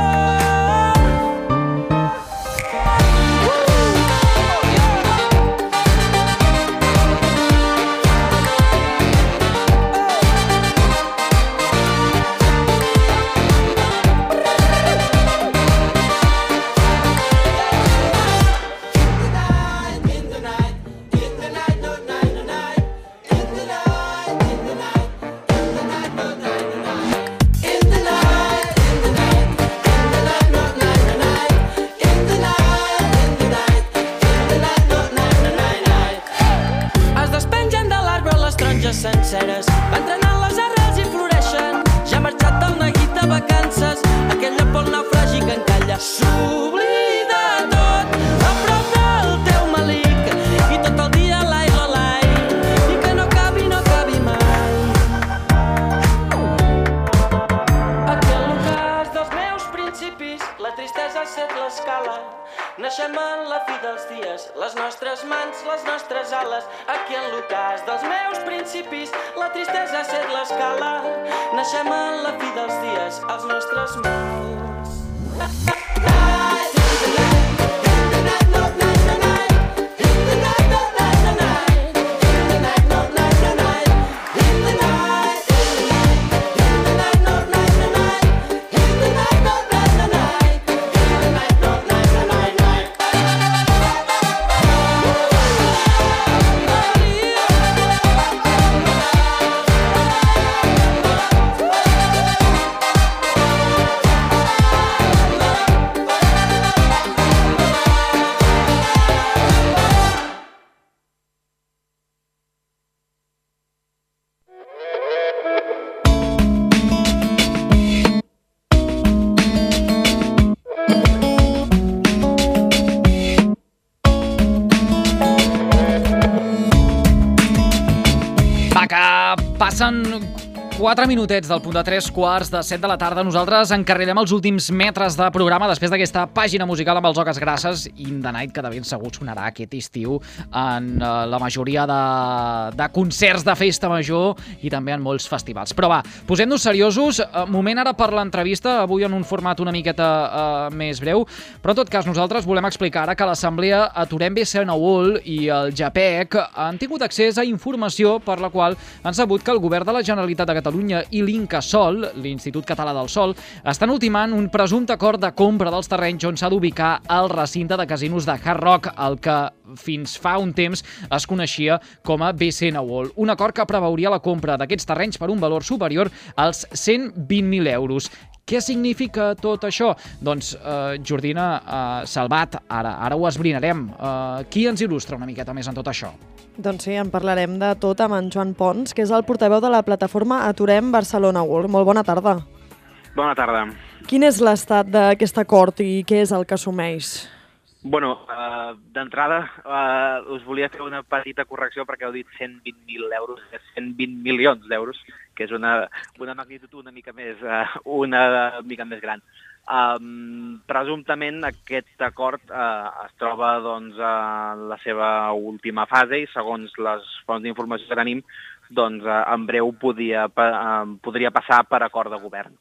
Senceres, van trenant les arrels i floreixen. Ja ha marxat el neguit de vacances, aquell lloc pel naufragi que encalla. S'oblida tot a prop del teu malic i tot el dia lai la lai i que no acabi, no acabi mai. Aquell ocàs dels meus principis, la tristesa ha set l'escala. Naixem en la fi dels dies, les nostres mans, les nostres ales. Aquí en l'ocàs dels meus principis, la tristesa ha set l'escala. Naixem en la fi dels dies, els nostres mals. Són quatre minutets del punt de tres quarts de set de la tarda. Nosaltres encarrilem els últims metres de programa després d'aquesta pàgina musical amb els Oques Grasses. In the Night, que de ben segur sonarà aquest estiu en la majoria de, de concerts de festa major i també en molts festivals. Però va, posem-nos seriosos. Moment ara per l'entrevista, avui en un format una miqueta uh, més breu, però en tot cas nosaltres volem explicar ara que l'Assemblea Aturem B C N World i el JAPEC han tingut accés a informació per la qual han sabut que el govern de la Generalitat de Catalunya i l'Incasòl, l'Institut Català del Sòl, estan ultimant un presumpte acord de compra dels terrenys on s'ha d'ubicar el recinte de casinos de Hard Rock, el que fins fa un temps es coneixia com a B C N World. Un acord que preveuria la compra d'aquests terrenys per un valor superior als cent vint mil euros. Què significa tot això? Doncs, eh, Jordina eh, Salvat, ara, ara ho esbrinarem. Eh, qui ens il·lustra una miqueta més en tot això? Doncs sí, en parlarem de tot amb en Joan Pons, que és el portaveu de la plataforma Aturem Barcelona World. Molt bona tarda. Bona tarda. Quin és l'estat d'aquest acord i què és el que assumeix? Bueno, uh, d'entrada uh, us volia fer una petita correcció perquè heu dit cent vint mil euros, és cent vint milions d'euros, que és una, una magnitud una mica més, uh, una mica més gran. Um, presumptament aquest acord uh, es troba doncs, a la seva última fase i segons les fonts d'informació que tenim, doncs, uh, en breu podia, uh, podria passar per acord de govern.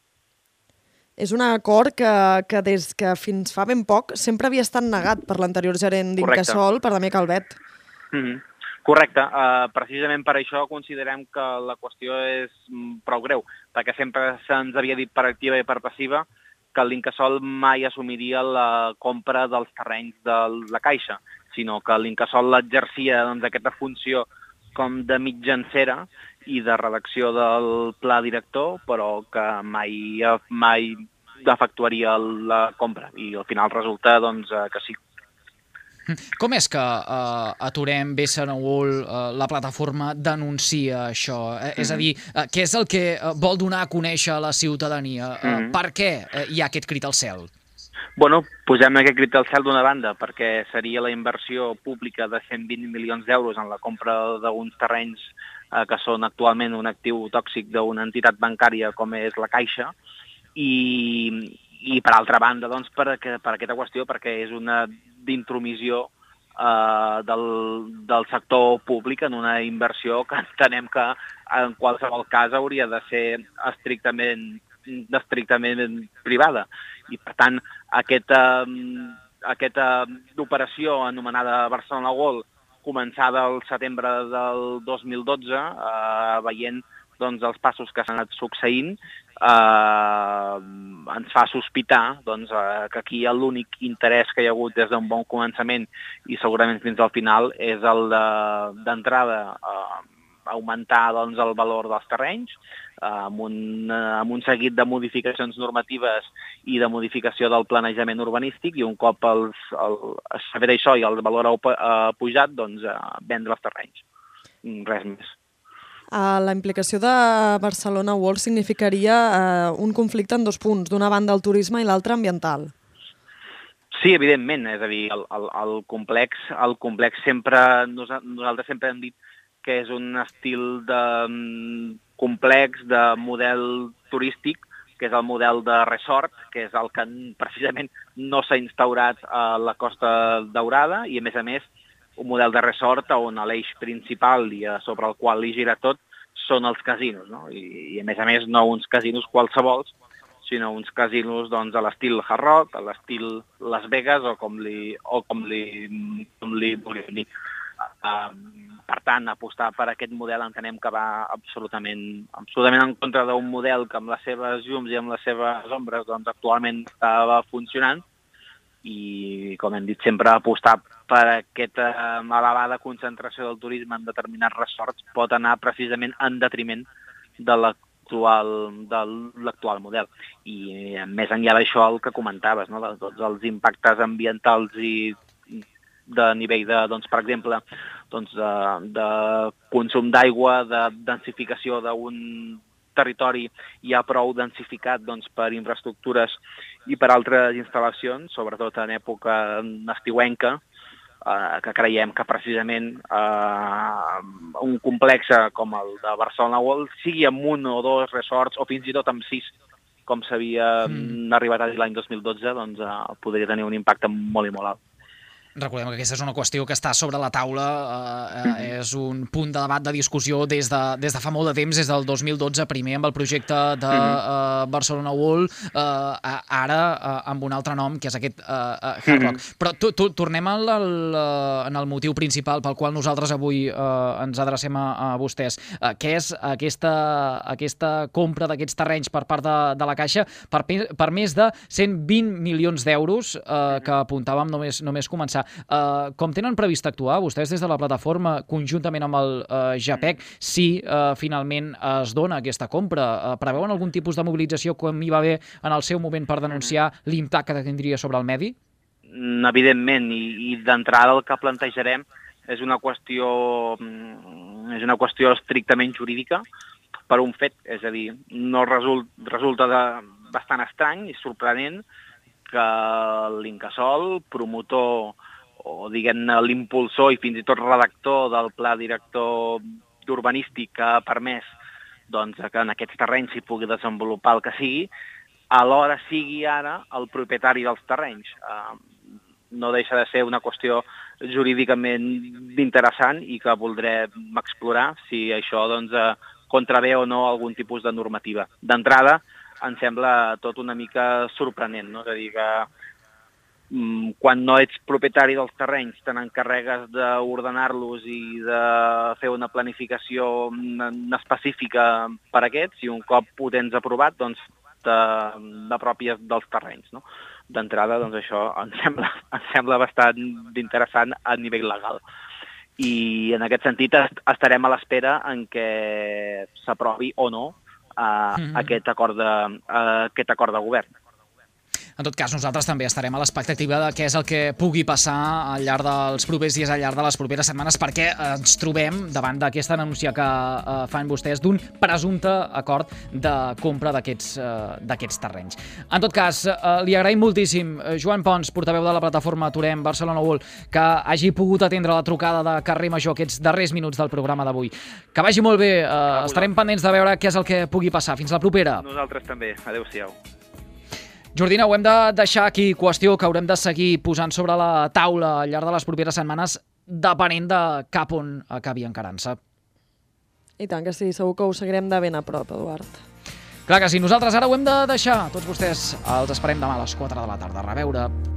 És un acord que, que des que fins fa ben poc sempre havia estat negat per l'anterior gerent d'Incasòl, per Damià Calvet. Mm-hmm. Correcte. Uh, precisament per això considerem que la qüestió és prou greu, perquè sempre se'ns havia dit per activa i per passiva que l'Incasòl mai assumiria la compra dels terrenys de la Caixa, sinó que l'Incasòl exercia doncs, aquesta funció com de mitjancera i de redacció del pla director, però que mai, mai efectuaria la compra. I al final resulta doncs, que sí. Com és que uh, Aturem B C N World, uh, la plataforma, denuncia això? Eh, és a dir, uh, què és el que uh, vol donar a conèixer a la ciutadania? Uh, mm-hmm. Per què uh, hi ha aquest crit al cel? Bueno, posem aquest crit al cel d'una banda, perquè seria la inversió pública de cent vint milions d'euros en la compra d'uns terrenys eh, que són actualment un actiu tòxic d'una entitat bancària com és la Caixa, i, i per altra banda, doncs, per, per aquesta qüestió, perquè és una d'intromissió eh, del, del sector públic en una inversió que entenem que en qualsevol cas hauria de ser estrictament estrictament privada. I, per tant, aquesta, aquesta operació anomenada Barcelona World, començada el setembre del dos mil dotze, eh, veient doncs, els passos que s'han anat succeint, eh, ens fa sospitar doncs, eh, que aquí l'únic interès que hi ha hagut des d'un bon començament i segurament fins al final és el d'entrada de, eh, augmentar doncs, el valor dels terrenys, amb un, amb un seguit de modificacions normatives i de modificació del planejament urbanístic, i un cop els, el, es fet això i el valor ha pujat, doncs vendre els terrenys. Res més. Uh, la implicació de Barcelona World significaria uh, un conflicte en dos punts, d'una banda el turisme i l'altra ambiental. Sí, evidentment, és a dir, el, el, el complex, el complex sempre, nosaltres sempre hem dit que és un estil de complex de model turístic, que és el model de resort, que és el que precisament no s'ha instaurat a la Costa Daurada, i a més a més un model de resort on l'eix principal i sobre el qual li gira tot són els casinos, no? I, i a més a més no uns casinos qualsevols, sinó uns casinos doncs, a l'estil Hard Rock, a l'estil Las Vegas o com li, o com li, com li volíem dir. Uh, per tant, apostar per aquest model entenem que va absolutament, absolutament en contra d'un model que amb les seves llums i amb les seves ombres doncs, actualment estava funcionant, i, com hem dit sempre, apostar per aquesta elevada concentració del turisme en determinats resorts pot anar precisament en detriment de l'actual de l'actual model. I més enllà d'això, el que comentaves, no? De tots els impactes ambientals i de nivell de, doncs, per exemple, doncs, de, de consum d'aigua, de densificació d'un territori ja prou densificat doncs, per infraestructures i per altres instal·lacions, sobretot en època estiuenca, eh, que creiem que precisament eh, un complex com el de Barcelona World sigui amb un o dos resorts, o fins i tot amb sis, com s'havia mm. arribat a dir l'any dos mil dotze, doncs eh, podria tenir un impacte molt i molt alt. Recordem que aquesta és una qüestió que està sobre la taula, eh, és un punt de debat, de discussió des de, des de fa molt de temps, des del dos mil dotze, primer amb el projecte de eh, Barcelona World, eh, ara eh, amb un altre nom, que és aquest eh, Hard Rock. Però tu, tu, tornem al, al, en el motiu principal pel qual nosaltres avui eh, ens adrecem a, a vostès, eh, que és aquesta, aquesta compra d'aquests terrenys per part de, de la Caixa per, per més de cent vint milions d'euros, eh, que apuntàvem només, només començar. Uh, com tenen previst actuar vostès des de la plataforma conjuntament amb el uh, JAPEC si uh, finalment es dona aquesta compra? Uh, preveuen algun tipus de mobilització com hi va haver en el seu moment per denunciar l'impacte que tindria sobre el medi? Evidentment, i, i d'entrada el que plantejarem és una qüestió és una qüestió estrictament jurídica per un fet, és a dir, no result, resulta de, bastant estrany i sorprenent que l'Incasòl, promotor o diguem-ne l'impulsor i fins i tot redactor del pla director urbanístic que ha permès doncs, que en aquests terrenys s'hi pugui desenvolupar el que sigui, alhora sigui ara el propietari dels terrenys. Uh, no deixa de ser una qüestió jurídicament interessant i que voldrem explorar si això doncs, uh, contravé o no algun tipus de normativa. D'entrada, em sembla tot una mica sorprenent, no? És a dir, que quan no ets propietari dels terrenys te n'encarregues d'ordenar-los i de fer una planificació específica per a aquests i un cop ho tens aprovat doncs t'apropies dels terrenys. No? D'entrada doncs això em sembla, em sembla bastant interessant a nivell legal. I en aquest sentit estarem a l'espera en què s'aprovi o no uh, mm-hmm. aquest, acord de, uh, aquest acord de govern. En tot cas, nosaltres també estarem a l'expectativa de què és el que pugui passar al llarg dels propers dies, al llarg de les properes setmanes, perquè ens trobem davant d'aquesta denúncia que eh, fan vostès d'un presumpte acord de compra d'aquests eh, d'aquests terrenys. En tot cas, eh, li agraïm moltíssim, Joan Pons, portaveu de la plataforma Aturem Barcelona World, que hagi pogut atendre la trucada de Carrer Major aquests darrers minuts del programa d'avui. Que vagi molt bé, eh, estarem pendents de veure què és el que pugui passar. Fins la propera. Nosaltres també. Adéu-siau. Jordina, ho hem de deixar aquí, qüestió que haurem de seguir posant sobre la taula al llarg de les properes setmanes, depenent de cap on acabi encarant-se. I tant que sí, segur que ho seguirem de ben a prop, Eduard. Clar que sí, nosaltres ara ho hem de deixar. Tots vostès els esperem demà a les quatre de la tarda. A reveure.